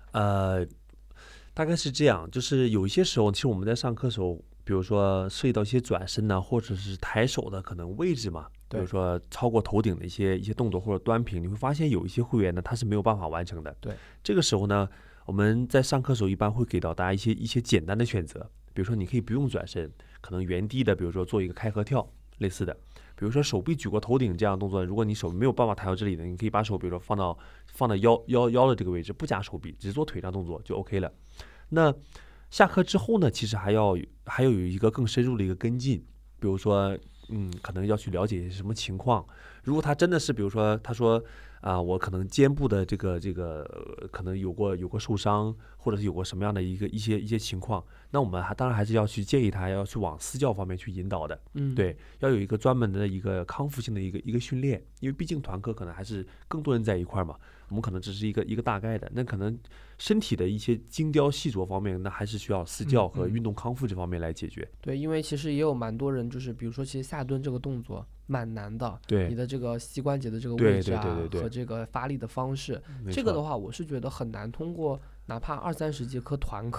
大概是这样，就是有一些时候，其实我们在上课的时候，比如说涉及到一些转身呢，或者是抬手的可能位置嘛，比如说超过头顶的一些动作或者端平，你会发现有一些会员呢，他是没有办法完成的。 对，这个时候呢，我们在上课的时候一般会给到大家一些简单的选择，比如说你可以不用转身，可能原地的，比如说做一个开合跳类似的，比如说手臂举过头顶这样的动作，如果你手没有办法抬到这里的，你可以把手比如说放到腰的这个位置，不加手臂，只做腿上动作就 OK 了。那下课之后呢，其实还要有一个更深入的一个跟进，比如说可能要去了解什么情况。如果他真的是比如说他说我可能肩部的这个可能有过受伤，或者是有过什么样的一些情况，那我们当然还是要去建议他要去往私教方面去引导的。对，要有一个专门的一个康复性的一个训练，因为毕竟团课可能还是更多人在一块嘛，我们可能只是一个大概的，那可能身体的一些精雕细琢方面，那还是需要私教和运动康复这方面来解决。 对，因为其实也有蛮多人就是比如说其实下蹲这个动作蛮难的， 对你的这个膝关节的这个位置对和这个发力的方式，这个的话我是觉得很难通过哪怕20-30节课团课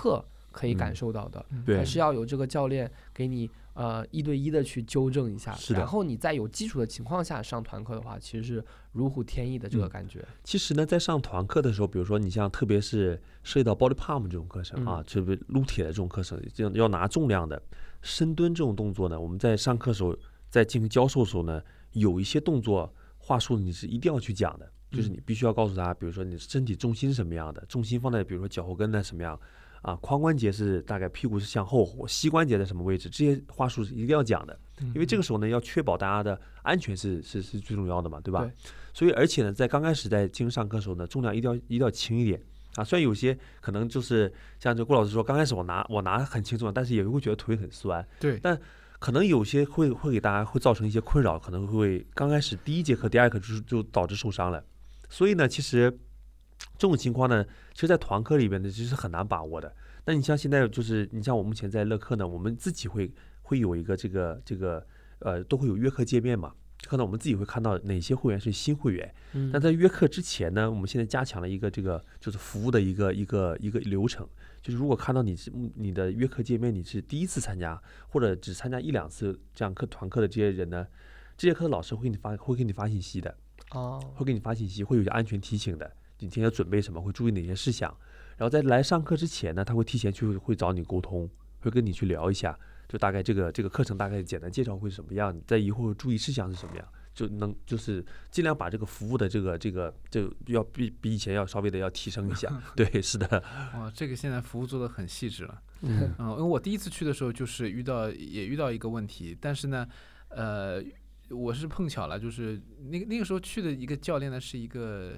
可以感受到的， 对还是要有这个教练给你1对1的去纠正一下， 是的然后你在有基础的情况下上团课的话，其实是如虎添翼的这个感觉。 其实呢，在上团课的时候，比如说你像特别是涉及到 body pump 这种课程啊，就是撸铁的这种课程，要拿重量的深蹲这种动作呢，我们在上课的时候，在进行教授的时候呢，有一些动作话术你是一定要去讲的，就是你必须要告诉他，比如说你身体重心是什么样的，重心放在比如说脚后跟的什么样啊，髋关节是大概屁股是向后，膝关节在什么位置，这些话术是一定要讲的，因为这个时候呢，要确保大家的安全是最重要的嘛，对吧？ 对。 所以而且呢，在刚开始在进行上课的时候呢，重量一定要轻一点啊。虽然有些可能就是像这郭老师说，刚开始我拿很轻重，但是也会觉得腿很酸。 对。 但可能有些会给大家会造成一些困扰，可能会刚开始第1节课、第2课就导致受伤了。所以呢，其实这种情况呢，其实在团课里边呢，其实很难把握的。那你像现在就是你像我目前在乐课呢，我们自己会有一个这个都会有约课界面嘛。可能我们自己会看到哪些会员是新会员，但在约课之前呢，我们现在加强了一个这个就是服务的一个流程，就是如果看到你的约课界面你是第1次参加或者只参加1、2次这样团课的这些人呢，这节课的老师会给你发信息的，会给你发信息，会有一些安全提醒的，你今天要准备什么，会注意哪些事项，然后在来上课之前呢，他会提前会找你沟通，会跟你去聊一下。就大概这个课程大概简单介绍会是什么样，在以后注意事项是什么样，就是尽量把这个服务的这个要比以前要稍微的要提升一下。对，是的。 哇，这个现在服务做得很细致了。因为我第1次去的时候就是遇到一个问题，但是呢，我是碰巧了，就是那个时候去的一个教练呢是一个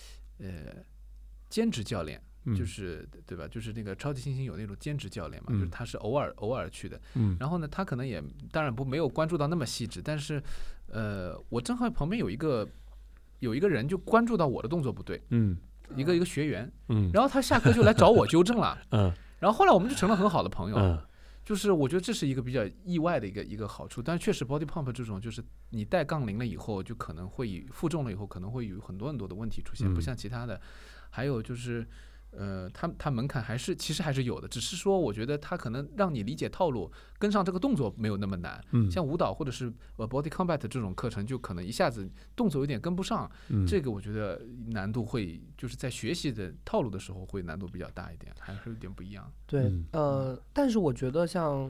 兼职教练。就是对吧？就是那个超级猩猩有那种兼职教练嘛，就是他是偶尔去的。然后呢，他可能也当然没有关注到那么细致，但是我正好旁边有一个人就关注到我的动作不对，一个学员，然后他下课就来找我纠正了，然后后来我们就成了很好的朋友。就是我觉得这是一个比较意外的一个好处，但是确实 body pump 这种就是你带杠铃了以后，就可能会负重了以后，可能会有很多的问题出现，不像其他的。还有就是它门槛其实还是有的，只是说我觉得它可能让你理解套路，跟上这个动作没有那么难。像舞蹈或者是body combat 这种课程，就可能一下子动作有点跟不上。这个我觉得难度会就是在学习的套路的时候会难度比较大一点，还是有点不一样。 对，但是我觉得像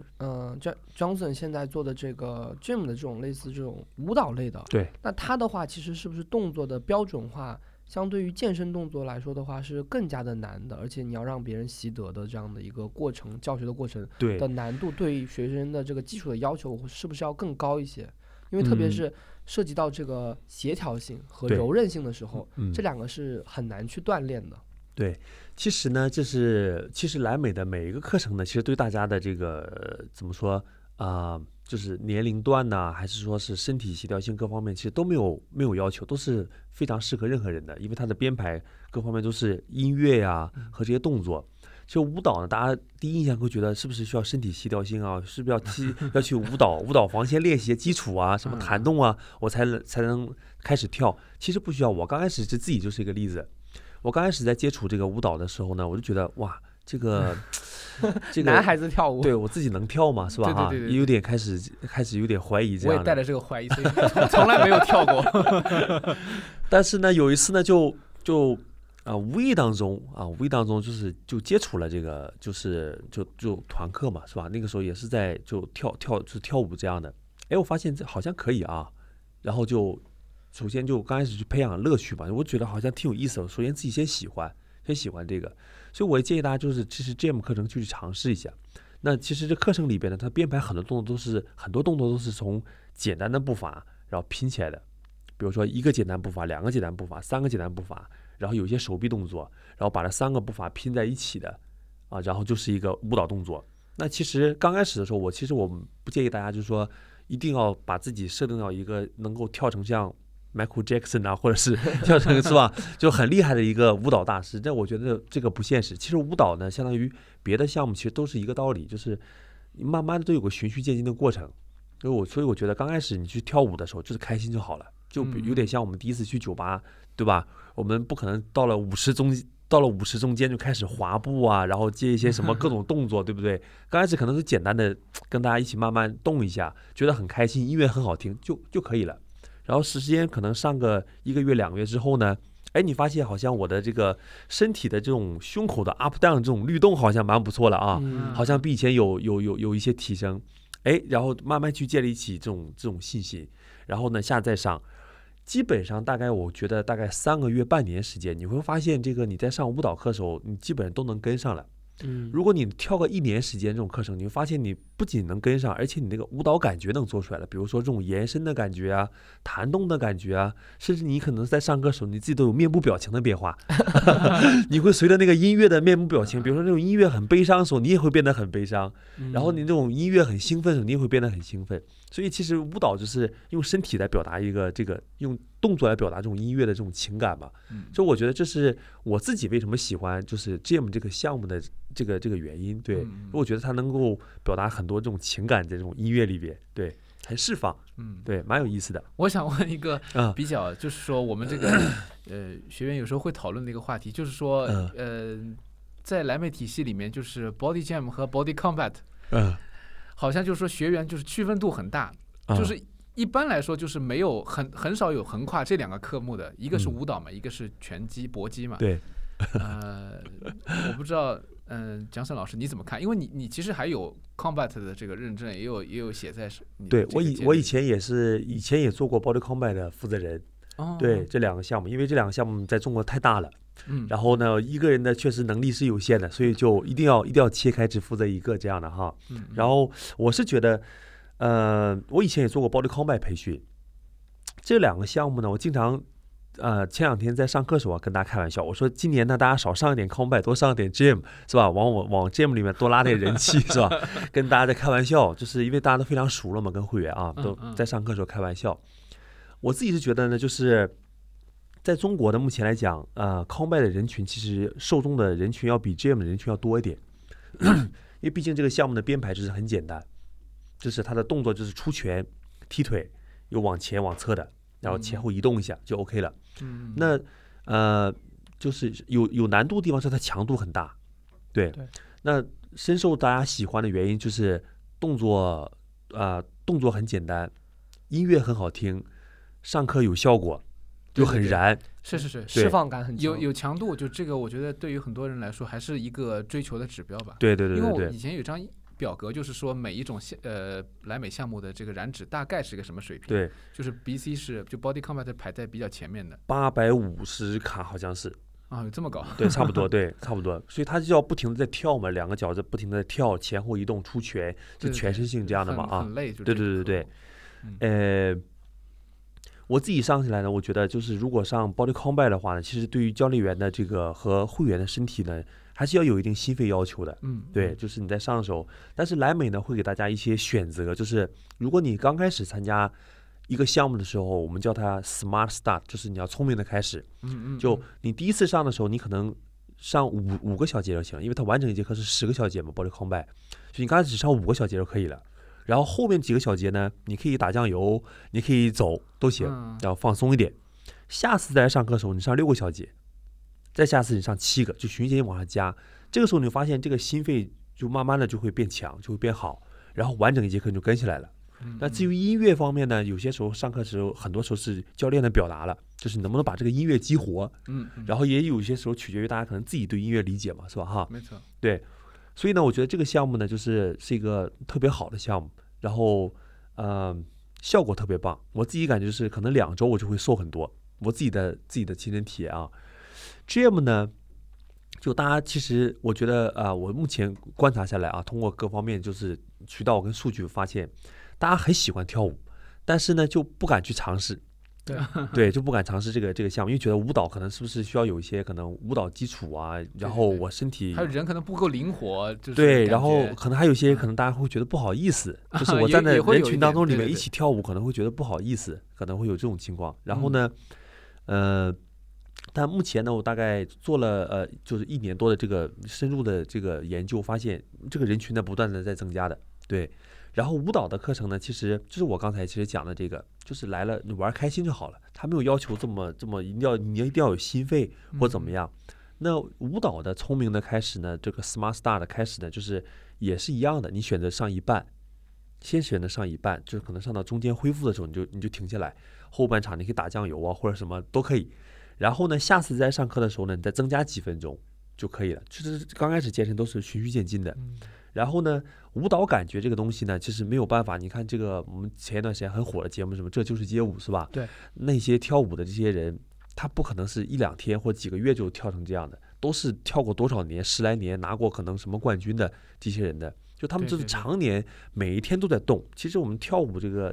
Johnson 现在做的这个 gym 的这种类似这种舞蹈类的， 对， 那他的话其实是不是动作的标准化？相对于健身动作来说的话，是更加的难的，而且你要让别人习得的这样的一个过程，教学的过程的难度，对于学生的这个基础的要求是不是要更高一些？因为特别是涉及到这个协调性和柔韧性的时候，这2个是很难去锻炼的。 对，其实呢，其实莱美的每一个课程呢，其实对大家的这个怎么说就是年龄段呢，还是说是身体协调性各方面，其实都没有要求，都是非常适合任何人的，因为它的编排各方面都是音乐呀和这些动作。其实舞蹈呢，大家第一印象会觉得是不是需要身体协调性啊？是不是要去舞蹈房先练习基础啊，什么弹动啊，我才能开始跳？其实不需要。我刚开始自己就是一个例子。我刚开始在接触这个舞蹈的时候呢，我就觉得哇，这个男孩子跳舞， 对我自己能跳吗？是吧？ 对， 有点开始有点怀疑这样的。 我也带着这个怀疑，所以从来没有跳过。 但是呢，有一次呢，就无意当中就接触了这个，就团课嘛，是吧？那个时候也是在就跳舞这样的。哎，我发现这好像可以啊，然后就首先就刚开始去培养乐趣吧，我觉得好像挺有意思的。首先自己先喜欢这个，所以我也建议大家就是其实 GM 课程就去尝试一下。那其实这课程里边呢，它编排很多动作都是从简单的步伐然后拼起来的，比如说1个简单步伐、2个简单步伐、3个简单步伐，然后有些手臂动作，然后把这3个步伐拼在一起的然后就是一个舞蹈动作。那其实刚开始的时候，我不建议大家就是说一定要把自己设定到一个能够跳成像Michael Jackson 啊，或者是跳成是吧，就很厉害的一个舞蹈大师。但我觉得这个不现实。其实舞蹈呢，相当于别的项目，其实都是一个道理，就是慢慢的都有个循序渐进的过程。所以我觉得刚开始你去跳舞的时候，就是开心就好了，就有点像我们第一次去酒吧，对吧？我们不可能到了50 到了50中间就开始滑步啊，然后接一些什么各种动作，对不对？刚开始可能是简单的跟大家一起慢慢动一下，觉得很开心，音乐很好听就可以了。然后时间可能上个1个月2个月之后呢，哎，你发现好像我的这个身体的这种胸口的 up down 这种律动好像蛮不错了啊，好像比以前有一些提升，哎，然后慢慢去建立起这种信心，然后呢下再上。基本上大概我觉得大概3个月半年时间，你会发现这个你在上舞蹈课的时候，你基本上都能跟上了。如果你跳个1年时间这种课程，你会发现你不仅能跟上，而且你那个舞蹈感觉能做出来了。比如说这种延伸的感觉啊，弹动的感觉啊，甚至你可能在上课的时候，你自己都有面部表情的变化。你会随着那个音乐的面部表情，比如说那种音乐很悲伤的时候，你也会变得很悲伤；然后你那种音乐很兴奋的时候，你也会变得很兴奋。所以其实舞蹈就是用身体来表达一个用动作来表达这种音乐的这种情感嘛。所以我觉得这是我自己为什么喜欢就是 Jam 这个项目的这个原因。对，我觉得它能够表达很多这种情感在这种音乐里边，对，还释放，对，蛮有意思的。 我想问一个比较，就是说我们这个学员有时候会讨论的一个话题，就是说在莱美体系里面，就是 Body Jam 和 Body Combat，好像就是说学员就是区分度很大，就是一般来说就是没有很少有横跨这2个科目的，一个是舞蹈嘛，一个是拳击搏击嘛。 对， 我不知道，蒋沈老师你怎么看？因为你其实还有 combat 的这个认证，也有写在你的对我以前也做过 Body Combat 的负责人。对这2个项目，因为这2个项目在中国太大了，然后呢，一个人的确实能力是有限的，所以就一定要切开只负责一个这样的哈。然后我是觉得，我以前也做过 Body Combat 培训，这2个项目呢，我经常前2天在上课的时候跟大家开玩笑，我说今年呢大家少上一点 Combat， 多上一点 Jam， 是吧？往 Jam 里面多拉点人气，是吧？跟大家在开玩笑，就是因为大家都非常熟了嘛，跟会员啊都在上课的时候开玩笑。我自己是觉得呢，就是在中国的目前来讲，Combat 的人群其实受众的人群要比 Jam 的人群要多一点，因为毕竟这个项目的编排就是很简单，就是它的动作就是出拳、踢腿，又往前往侧的，然后前后移动一下就 OK 了。那就是有难度的地方是它强度很大，对。那深受大家喜欢的原因就是动作很简单，音乐很好听。上课有效果，又很燃， 是释放感很强， 有强度，就这个我觉得对于很多人来说还是一个追求的指标吧。 对， 因为我以前有张表格，就是说每一种莱美项目的这个燃脂大概是个什么水平。 对， 就是 BC 是就 Body Combat 排在比较前面的 ，850卡好像是。 有这么高？ 对，差不多，对，差不多。所以他就要不停的在跳嘛，2个脚在不停的跳，前后移动、出拳，就全身性这样的嘛啊。 很累，就对。我自己上起来呢，我觉得就是如果上 Body Combat 的话呢，其实对于教练员的这个和会员的身体呢，还是要有一定心肺要求的。对，就是你在上手，但是莱美呢会给大家一些选择，就是如果你刚开始参加一个项目的时候，我们叫它 Smart Start， 就是你要聪明的开始。就你第一次上的时候，你可能上5个小节就行，因为它完整一节课是10个小节嘛 ，Body Combat， 所以你刚开始上5个小节就可以了。然后后面几个小节呢，你可以打酱油，你可以走都行，然后放松一点。下次再来上课的时候，你上6个小节，再下次你上7个，就循节往上加。这个时候你发现这个心肺就慢慢的就会变强，就会变好，然后完整一节课就跟起来了。那至于音乐方面呢，有些时候上课的时候，很多时候是教练的表达了，就是能不能把这个音乐激活。然后也有些时候取决于大家可能自己对音乐理解嘛，是吧？哈， 没错， 对。所以呢，我觉得这个项目呢，是一个特别好的项目，然后效果特别棒。我自己感觉就是可能2周我就会瘦很多，我自己的亲身体验啊。Jam 呢，就大家其实我觉得我目前观察下来啊，通过各方面就是渠道跟数据发现，大家很喜欢跳舞，但是呢就不敢去尝试。对，就不敢尝试这个项目，因为觉得舞蹈可能是不是需要有一些可能舞蹈基础啊，然后我身体还有人可能不够灵活，就是对，然后可能还有一些可能大家会觉得不好意思，就是我站在人群当中里面一起跳舞，可能会觉得不好意思，可能会有这种情况。然后呢，但目前呢，我大概做了就是1年多的这个深入的这个研究，发现这个人群呢不断的在增加的，对。然后舞蹈的课程呢，其实就是我刚才其实讲的这个，就是来了你玩开心就好了，他没有要求这么你一定要有心肺或怎么样。 那舞蹈的聪明的开始呢，这个 Smart Start 的开始呢，就是也是一样的，你选择上一半，先选择上一半，就是可能上到中间恢复的时候，你就停下来，后半场你可以打酱油啊，或者什么都可以。然后呢，下次再上课的时候呢，你再增加几分钟就可以了。就是刚开始健身都是循序渐进的。然后呢，舞蹈感觉这个东西呢，其实没有办法。你看这个我们前一段时间很火的节目，什么这就是街舞是吧？ 对， 那些跳舞的这些人，他不可能是一两天或几个月就跳成这样的，都是跳过多少年，10来年拿过可能什么冠军的这些人的。就他们就是常年每一天都在动。其实我们跳舞这个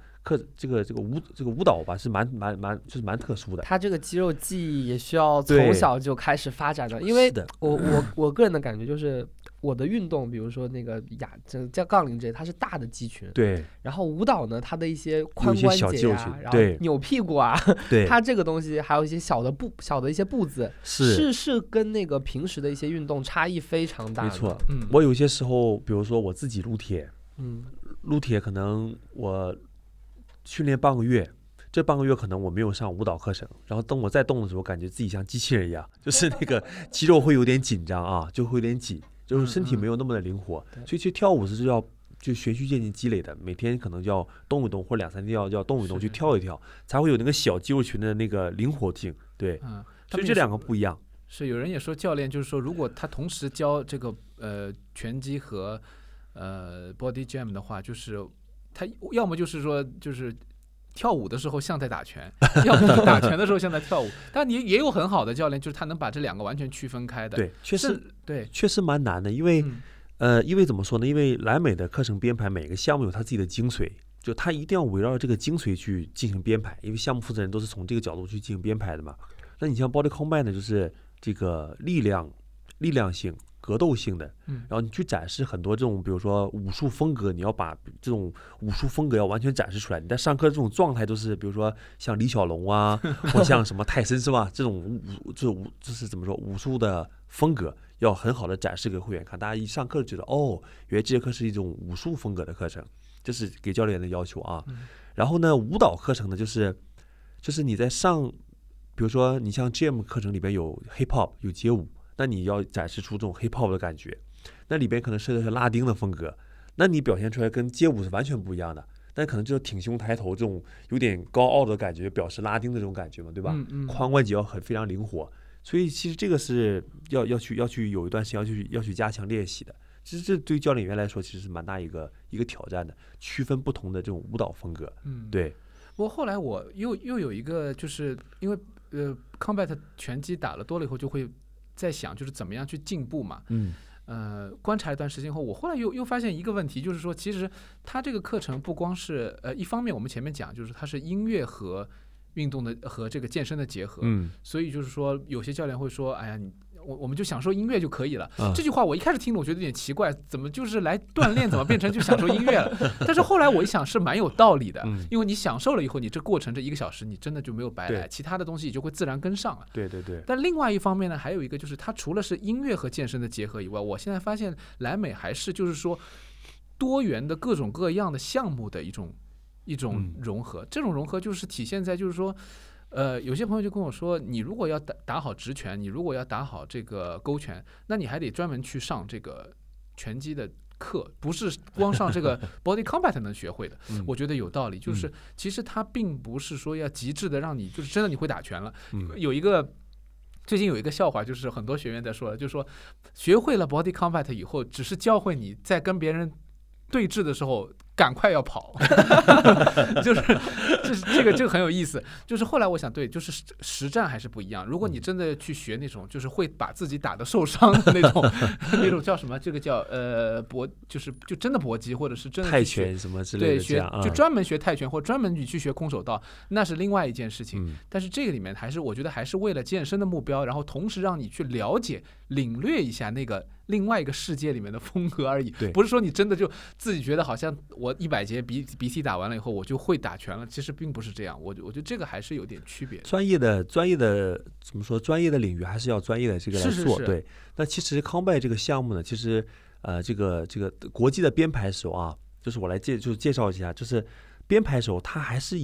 舞蹈吧，是蛮特殊的。 他这个肌肉记忆也需要从小就开始发展的，因为我个人的感觉就是，我的运动，比如说那个叫杠铃这些，它是大的肌群， 对。 然后舞蹈呢，它的一些髋关节啊，然后扭屁股啊， 对， 它这个东西还有一些小的一些步子，是跟那个平时的一些运动差异非常大的。 没错，我有些时候，比如说我自己撸铁，撸铁可能我训练半个月，这半个月可能我没有上舞蹈课程，然后等我再动的时候，感觉自己像机器人一样，就是那个肌肉会有点紧张啊，就会有点紧，就是身体没有那么的灵活。所以去跳舞是就循序渐进积累的，每天可能就要动一动，或者2、3天要动一动，去跳一跳，才会有那个小肌肉群的那个灵活性。对，所以这两个不一样。 是有人也说，教练就是说，如果他同时教这个拳击和body jam 的话，就是他要么就是说就是跳舞的时候像在打拳，要么就是打拳的时候像在跳舞。但你也有很好的教练，就是他能把这两个完全区分开的。 对，确实蛮难的，因为怎么说呢？因为莱美的课程编排，每个项目有他自己的精髓，就他一定要围绕这个精髓去进行编排，因为项目负责人都是从这个角度去进行编排的嘛。那你像 Body Combat 呢，就是这个力量性、格斗性的，然后你去展示很多这种，比如说武术风格，你要把这种武术风格要完全展示出来。你在上课这种状态都是，比如说像李小龙啊，或像什么泰森是吧？这种就是怎么说武术的风格要很好的展示给会员看，大家一上课就觉得哦，原来这节课是一种武术风格的课程，这是给教练的要求啊。然后呢，舞蹈课程呢，就是你在上，比如说你像 GM 课程里边有 Hip Hop 有街舞。那你要展示出这种 hip hop 的感觉，那里边可能涉及到拉丁的风格，那你表现出来跟街舞是完全不一样的，但可能就是挺胸抬头这种有点高傲的感觉，表示拉丁的这种感觉嘛，对吧？髋关节要非常灵活，所以其实这个是要去有一段时间要去加强练习的。其实这对于教练员来说，其实是蛮大一个挑战的，区分不同的这种舞蹈风格。对。 不过后来我又有一个，就是因为combat 拳击打了多了以后，就会在想就是怎么样去进步嘛。观察一段时间后，我后来又发现一个问题，就是说其实他这个课程不光是一方面我们前面讲就是它是音乐和运动的和这个健身的结合，所以就是说有些教练会说，哎呀我们就享受音乐就可以了。这句话我一开始听了我觉得有点奇怪，怎么就是来锻炼怎么变成就享受音乐了？但是后来我一想是蛮有道理的，因为你享受了以后，你这过程这1个小时你真的就没有白来，其他的东西也就会自然跟上了。 对。 但另外一方面呢，还有一个就是它除了是音乐和健身的结合以外，我现在发现莱美还是就是说多元的各种各样的项目的一种融合。这种融合就是体现在就是说有些朋友就跟我说，你如果要打好直拳，你如果要打好这个勾拳，那你还得专门去上这个拳击的课，不是光上这个 body combat 能学会的。我觉得有道理，就是其实它并不是说要极致的让你就是真的你会打拳了。最近有一个笑话，就是很多学员在说，就是说学会了 body combat 以后，只是教会你在跟别人对峙的时候赶快要跑。就是这个很有意思。就是后来我想，对，就是实战还是不一样。如果你真的去学那种就是会把自己打得受伤的那种那种叫什么，这个叫就真的搏击，或者是真的泰拳什么之类的， 对，就专门学泰拳或专门你去学空手道，那是另外一件事情。但是这个里面还是我觉得还是为了健身的目标，然后同时让你去了解领略一下那个另外一个世界里面的风格而已。不是说你真的就自己觉得好像我100节鼻涕打完了以后我就会打拳了，其实并不是这样。我觉得这个还是有点区别。 专业的怎么说？专业的领域还是要专业的这个来做。 是对。那其实康拜这个项目呢，其实这个国际的编排手啊，就是我来介绍一下，就是编排手他还是以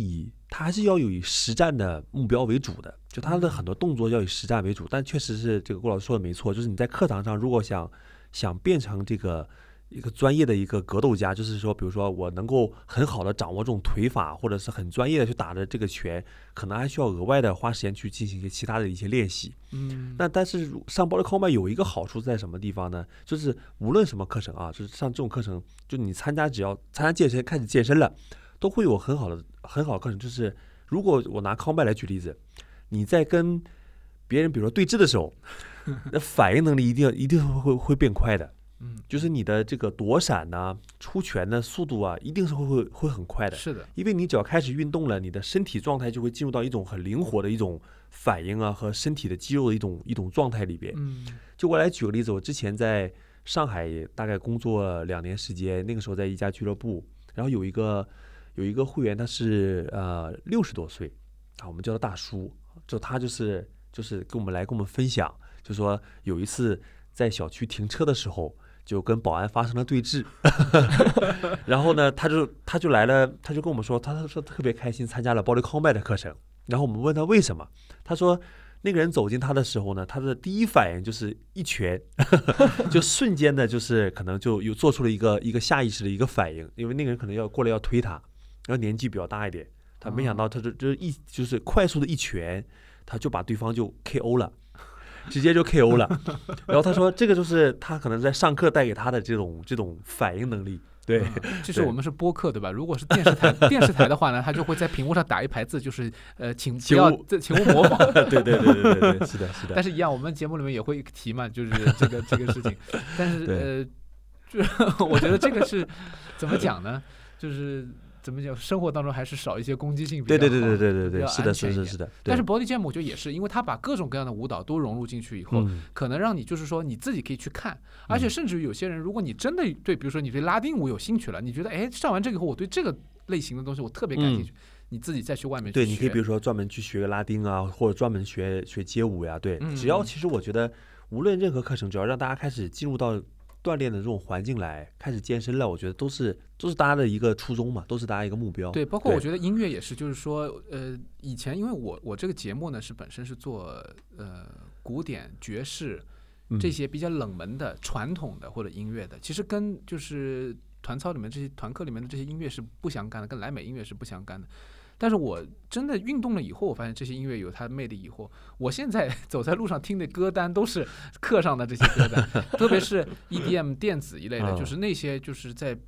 他还是要以实战的目标为主的，就他的很多动作要以实战为主。但确实是这个郭老师说的没错，就是你在课堂上如果想变成这个一个专业的一个格斗家，就是说比如说我能够很好的掌握这种腿法，或者是很专业的去打的这个拳，可能还需要额外的花时间去进行一些其他的一些练习。但是上 Body Combat 有一个好处在什么地方呢？就是无论什么课程啊，就是上这种课程，就你只要参加健身，开始健身了，都会有很好的课程。就是如果我拿 Combat 来举例子，你在跟别人比如说对峙的时候，那反应能力一定会变快的。就是你的这个躲闪呐、出拳的速度啊，一定是会很快的。 是的， 因为你只要开始运动了，你的身体状态就会进入到一种很灵活的一种反应啊，和身体的肌肉的一种状态里边。就我来举个例子，我之前在上海大概工作2年时间，那个时候在一家俱乐部，然后有一个会员，他是60多岁啊，我们叫他大叔，就他就是跟我们分享，就说有一次在小区停车的时候，就跟保安发生了对峙，然后呢，他就来了，他就跟我们说，他说特别开心参加了 Body Combat 的课程，然后我们问他为什么，他说那个人走近他的时候呢，他的第一反应就是一拳，就瞬间的，就是可能就有做出了一个下意识的一个反应，因为那个人可能要过来要推他，然后年纪比较大一点，他没想到他就是快速的一拳，他就把对方就 KO 了。直接就 KO 了，然后他说这个就是他可能在上课带给他的这种反应能力。对， 就是我们是播客对吧？如果是电视台的话呢，他就会在屏幕上打一排字，就是请不要请勿模仿。 对，是的。 但是一样，我们节目里面也会提嘛，就是这个事情。但是就我觉得这个是怎么讲呢？就是怎么讲，生活当中还是少一些攻击性比较好。 对，是的。 但是 Body Jam 我觉得也是，因为他把各种各样的舞蹈都融入进去以后，可能让你就是说你自己可以去看，而且甚至于有些人，如果你真的对，比如说你对拉丁舞有兴趣了，你觉得上完这个以后，我对这个类型的东西我特别感兴趣，你自己再去外面去学。 对，你可以比如说专门去学个拉丁啊，或者专门学街舞呀。对，只要其实我觉得无论任何课程，只要让大家开始进入到锻炼的这种环境来开始健身了，我觉得都是大家的一个初衷嘛，都是大家一个目标。 对，包括我觉得音乐也是，就是说以前因为我这个节目呢是本身是做古典爵士这些比较冷门的传统的或者音乐的，其实跟就是团操里面这些团课里面的这些音乐是不相干的，跟莱美音乐是不相干的。但是我真的运动了以后，我发现这些音乐有它的魅力以后，我现在走在路上听的歌单都是课上的这些歌单，特别是 EDM 电子一类的，就是那些就是在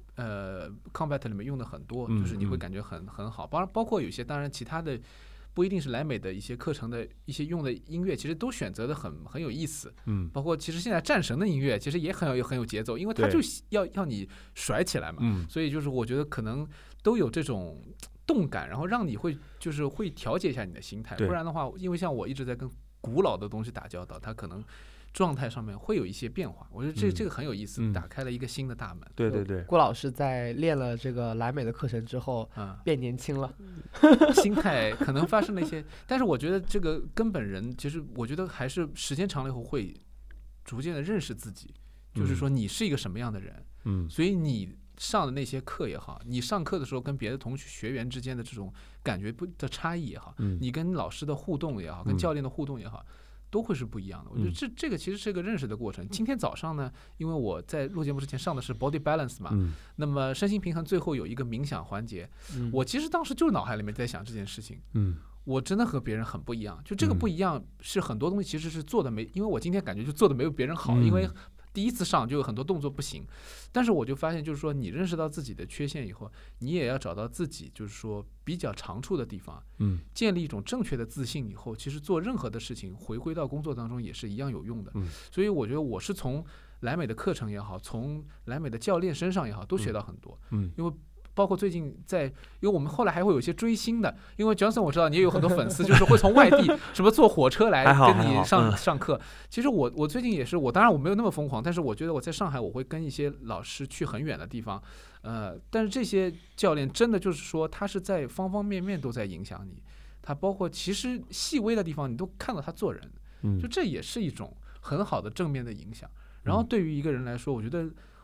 Combat 里面用的很多，就是你会感觉很好。包括有些当然其他的不一定是莱美的一些课程的一些用的音乐，其实都选择的很有意思。包括其实现在战神的音乐其实也很有节奏，因为它就要你甩起来嘛，所以就是我觉得可能都有这种动感，然后让你会调节一下你的心态，不然的话，因为像我一直在跟古老的东西打交道，它可能状态上面会有一些变化。我觉得这个很有意思，打开了一个新的大门。 对， 郭老师在练了这个莱美的课程之后，变年轻了， 心态可能发生了一些，但是我觉得这个根本人，其实我觉得还是时间长了以后会逐渐的认识自己，就是说你是一个什么样的人，所以你上的那些课也好，你上课的时候跟别的同学员之间的这种感觉的差异也好，你跟老师的互动也好，跟教练的互动也好，都会是不一样的。我觉得这个其实是个认识的过程。今天早上呢，因为我在录节目之前上的是 Body Balance 嘛，那么身心平衡最后有一个冥想环节，我其实当时就脑海里面在想这件事情，我真的和别人很不一样，就这个不一样是很多东西其实是做的因为我今天感觉就做的没有别人好，因为第一次上就有很多动作不行，但是我就发现就是说你认识到自己的缺陷以后，你也要找到自己就是说比较长处的地方，建立一种正确的自信以后，其实做任何的事情回归到工作当中也是一样有用的。所以我觉得我是从莱美的课程也好，从莱美的教练身上也好，都学到很多。因为包括最近因为我们后来还会有一些追星的，因为 Johnson 我知道你也有很多粉丝，就是会从外地什么坐火车来跟你上课。其实我最近也是，当然我没有那么疯狂，但是我觉得我在上海我会跟一些老师去很远的地方，但是这些教练真的就是说他是在方方面面都在影响你，他包括其实细微的地方你都看到他做人，就这也是一种很好的正面的影响。然后对于一个人来说，我觉得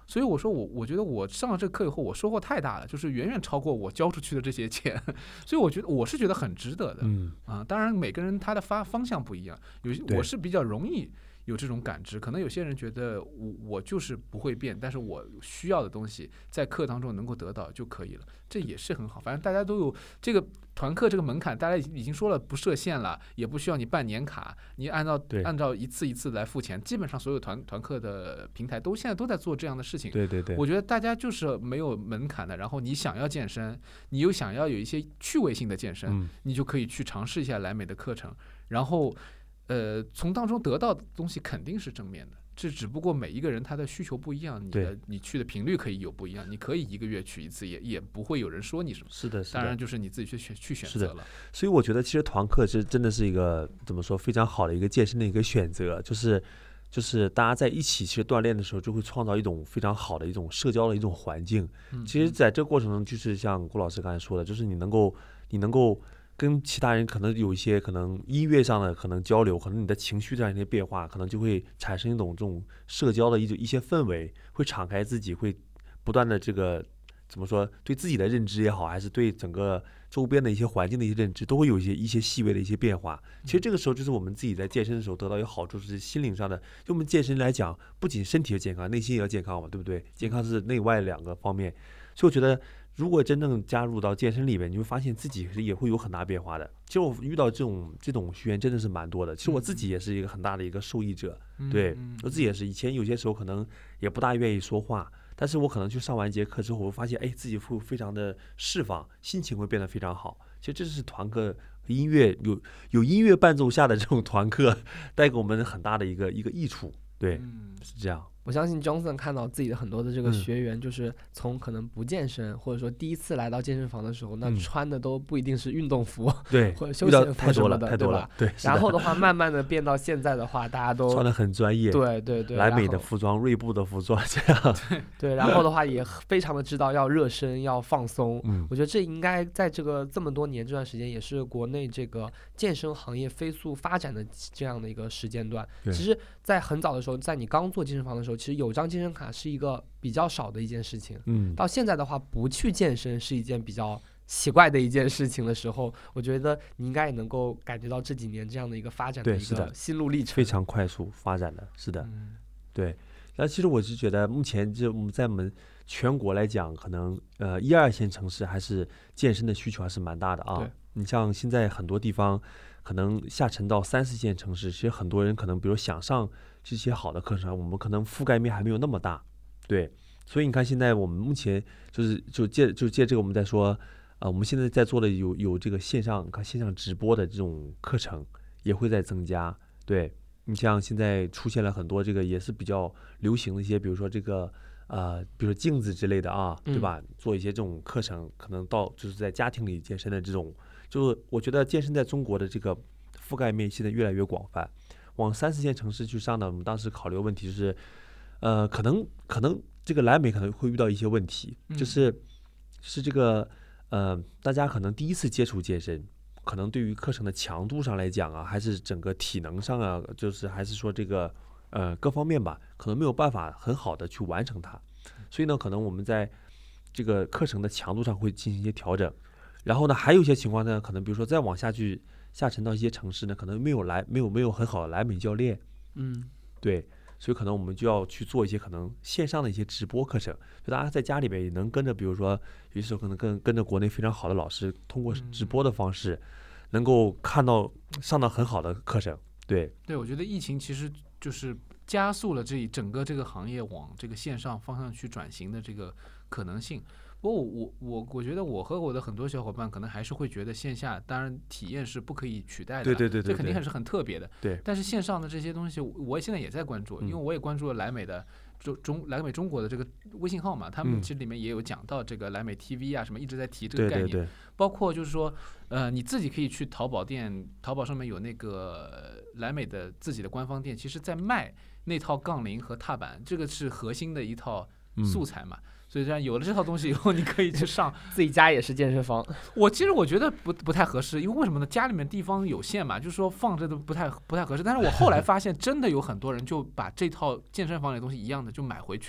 所以我说我觉得我上了这个课以后，我收获太大了，就是远远超过我交出去的这些钱，所以我是觉得很值得的。当然每个人他的方向不一样，我是比较容易有这种感知，可能有些人觉得我就是不会变，但是我需要的东西在课当中能够得到就可以了，这也是很好。反正大家都有这个团课这个门槛，大家已经说了不设限了，也不需要你办年卡，你按照一次一次来付钱，基本上所有团课的平台现在都在做这样的事情。 对， 我觉得大家就是没有门槛的，然后你想要健身，你又想要有一些趣味性的健身，你就可以去尝试一下莱美的课程，然后从当中得到的东西肯定是正面的，这只不过每一个人他的需求不一样，你去的频率可以有不一样，你可以一个月去一次，也不会有人说你什么。 是的， 当然就是你自己去选择了。 所以我觉得其实团课真的是一个怎么说非常好的一个健身的一个选择，就是大家在一起其实锻炼的时候，就会创造一种非常好的一种社交的一种环境。其实在这个过程中，就是像郭老师刚才说的，就是你能够跟其他人可能有一些可能音乐上的可能交流，可能你的情绪上一些变化，可能就会产生一种这种社交的一些氛围，会敞开自己，会不断的这个怎么说，对自己的认知也好，还是对整个周边的一些环境的一些认知，都会有一些细微的一些变化。其实这个时候就是我们自己在健身的时候得到一个好处，是心灵上的。就我们健身来讲，不仅身体的健康，内心也要健康嘛，对不对？健康是内外两个方面，所以我觉得如果真正加入到健身里面，你会发现自己也会有很大变化的。其实我遇到这种学员真的是蛮多的，其实我自己也是一个很大的一个受益者。对，我自己也是，以前有些时候可能也不大愿意说话，但是我可能去上完一节课之后，我发现自己会非常的释放，心情会变得非常好。其实这是团课音乐有音乐伴奏下的这种团课带给我们很大的一个益处。对，是这样。 我相信 Johnson 看到自己的很多的这个学员，就是从可能不健身，或者说第一次来到健身房的时候，那穿的都不一定是运动服， 对， 或者休闲服什么的， 太多了，对。 然后的话，慢慢的变到现在的话，大家都穿的很专业， 对， 莱美的服装、锐步的服装，这样。 对，然后的话也非常的知道要热身、要放松。我觉得这应该在这么多年这段时间，也是国内这个健身行业飞速发展的这样的一个时间段。其实，在很早的时候，在你刚做健身房的时候，其实有张健身卡是一个比较少的一件事情。到现在的话，不去健身是一件比较奇怪的一件事情的时候，我觉得你应该也能够感觉到这几年这样的一个发展的一个心路历程， 非常快速发展的，是的，对。然后其实我是觉得，目前就我们在我们全国来讲，可能1、2线城市还是健身的需求还是蛮大的啊。你像现在很多地方，可能下沉到3、4线城市，其实很多人可能比如想上这些好的课程，我们可能覆盖面还没有那么大。对，所以你看现在我们目前就借这个我们在说，我们现在在做的有这个线上直播的这种课程也会在增加。对，你像现在出现了很多这个也是比较流行的一些，比如说这个比如说镜子之类的啊，对吧？做一些这种课程，可能到就是在家庭里健身的这种，就是我觉得健身在中国的这个覆盖面现在越来越广泛。往3、4线城市去上呢，我们当时考虑的问题就是，可能这个莱美可能会遇到一些问题，就是这个大家可能第一次接触健身，可能对于课程的强度上来讲啊，还是整个体能上啊，就是还是说这个各方面吧，可能没有办法很好的去完成它，所以呢，可能我们在这个课程的强度上会进行一些调整。然后呢，还有一些情况呢，可能比如说再往下沉到一些城市呢，可能没有很好的莱美教练，对，所以可能我们就要去做一些可能线上的一些直播课程，就大家在家里边也能跟着，比如说有些时候可能跟着国内非常好的老师，通过直播的方式，能够上到很好的课程。对， 我觉得疫情其实就是加速了整个这个行业往这个线上方向去转型的这个可能性。不过我觉得我和我的很多小伙伴可能还是会觉得线下当然体验是不可以取代的， 对， 这肯定还是很特别的。 对， 但是线上的这些东西，我现在也在关注，因为我也关注了莱美的莱美中国的这个微信号嘛，他们其实里面也有讲到这个莱美 TV 啊什么，一直在提这个概念。 对， 包括就是说，你自己可以去淘宝店，淘宝上面有那个莱美的自己的官方店，其实在卖那套杠铃和踏板，这个是核心的一套素材嘛。所以这样有了这套东西以后，你可以去上自己家也是健身房。 其实我觉得不太合适，因为为什么呢？家里面地方有限嘛，就是说放着都不太合适。但是我后来发现，真的有很多人就把这套健身房里的东西一样的就买回去了，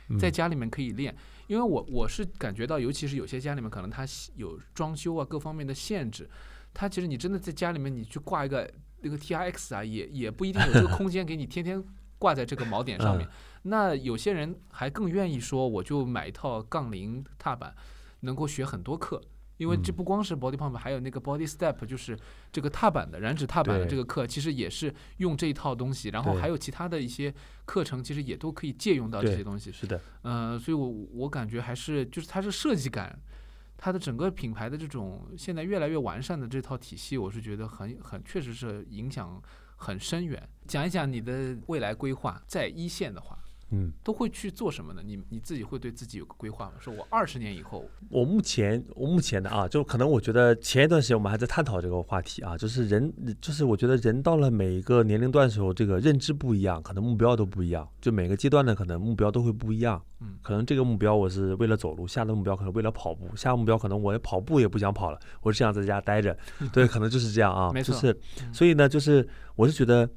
在家里面可以练。因为我是感觉到，尤其是有些家里面可能它有装修啊各方面的限制，它其实你真的在家里面你去挂一个那个 TRX 啊，也不一定有这个空间给你天天挂在这个锚点上面。那有些人还更愿意说，我就买一套杠铃踏板，能够学很多课。因为这不光是 body pump， 还有那个 body step， 就是这个踏板的燃脂踏板的这个课，其实也是用这一套东西。然后还有其他的一些课程，其实也都可以借用到这些东西。 是的， 所以我感觉还是就是它是设计感，它的整个品牌的这种现在越来越完善的这套体系，我是觉得很确实是影响很深远。讲一讲你的未来规划，在一线的话。都会去做什么呢？你自己会对自己有个规划吗？说我20年以后， 我目前的啊，就可能我觉得前一段时间我们还在探讨这个话题啊，就是我觉得人到了每一个年龄段的时候，这个认知不一样，可能目标都不一样，就每个阶段的可能目标都会不一样。可能这个目标我是为了走路，下个目标可能为了跑步，下个目标可能我跑步也不想跑了，我只想在家待着。对，可能就是这样啊， 没错。 就是所以呢，就是我是觉得，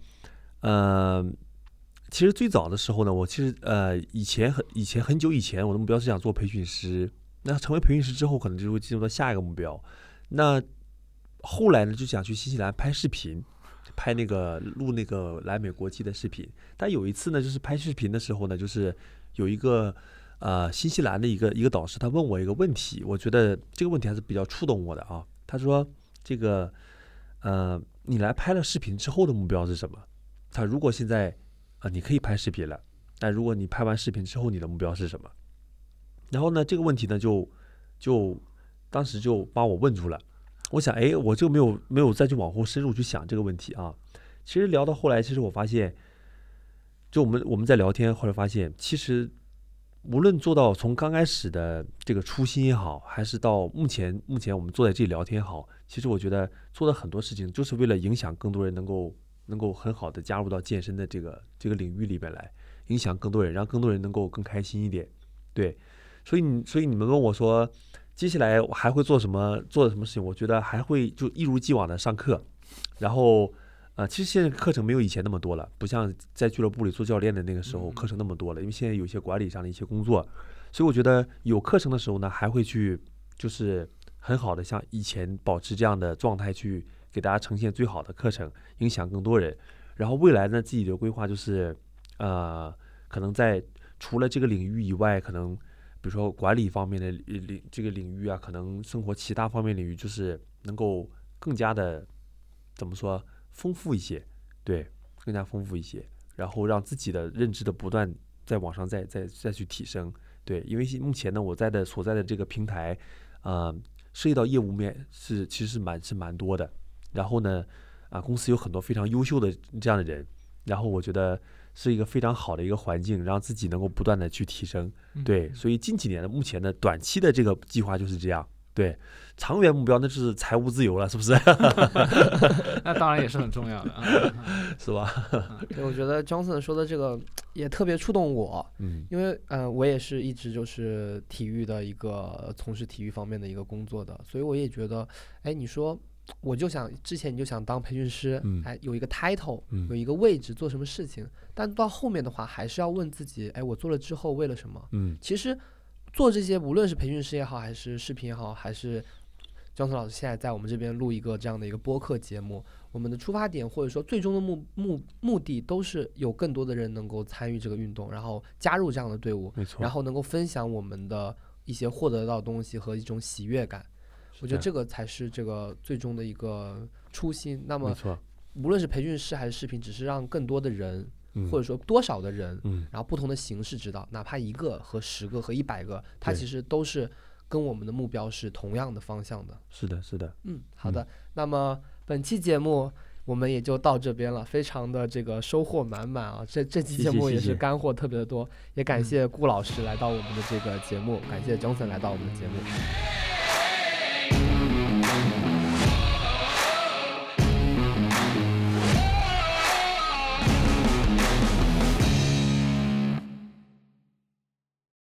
其实最早的时候呢，我其实以前很久以前，我的目标是想做培训师。那成为培训师之后，可能就会进入到下一个目标。那后来呢，就想去新西兰拍视频，拍录那个来美国际的视频。但有一次呢，就是拍视频的时候呢，就是有一个新西兰的一个导师，他问我一个问题，我觉得这个问题还是比较触动我的啊。他说：“这个你来拍了视频之后的目标是什么？”他如果现在你可以拍视频了，但如果你拍完视频之后，你的目标是什么？然后呢，这个问题呢，就当时就把我问住了。我想，我就没有再去往后深入去想这个问题啊。其实聊到后来，其实我发现，就我们在聊天，后来发现，其实无论做到从刚开始的这个初心也好，还是到目前我们坐在这里聊天也好，其实我觉得做的很多事情，就是为了影响更多人能够很好的加入到健身的这个领域里面来，影响更多人，让更多人能够更开心一点。对，所以你们问我说，接下来我还会做什么事情？我觉得还会就一如既往的上课，然后其实现在课程没有以前那么多了，不像在俱乐部里做教练的那个时候课程那么多了，因为现在有一些管理上的一些工作，所以我觉得有课程的时候呢，还会去就是很好的像以前保持这样的状态去给大家呈现最好的课程，影响更多人。然后未来呢，自己的规划就是可能在除了这个领域以外，可能比如说管理方面的这个领域啊，可能生活其他方面领域，就是能够更加的怎么说丰富一些，对，更加丰富一些，然后让自己的认知的不断在往上再去提升。对，因为目前呢，我所在的这个平台，涉及到业务面其实是蛮多的。然后呢，公司有很多非常优秀的这样的人，然后我觉得是一个非常好的一个环境，让自己能够不断的去提升。对，所以近几年的目前的短期的这个计划就是这样。对，长远目标那就是财务自由了，是不是？ 那当然也是很重要的， 是吧？ 对，我觉得 Johnson 说的这个也特别触动我，因为我也是一直就是体育的从事体育方面的一个工作的，所以我也觉得，你说之前你就想当培训师，有一个 title，有一个位置做什么事情，但到后面的话还是要问自己，我做了之后为了什么？其实做这些无论是培训师也好，还是视频也好，还是Johnson老师现在在我们这边录一个这样的一个播客节目，我们的出发点或者说最终的目的都是有更多的人能够参与这个运动，然后加入这样的队伍， 没错， 然后能够分享我们的一些获得到的东西和一种喜悦感。我觉得这个才是这个最终的一个初心。那么无论是培训师还是视频，只是让更多的人或者说多少的人，然后不同的形式知道，哪怕1个和10个和100个，它其实都是跟我们的目标是同样的方向的。 是的，是的。 好的。那么本期节目我们也就到这边了，非常的这个收获满满啊！这期节目也是干货特别的多，也感谢顾老师来到我们的这个节目，感谢 Johnson 来到我们的节目。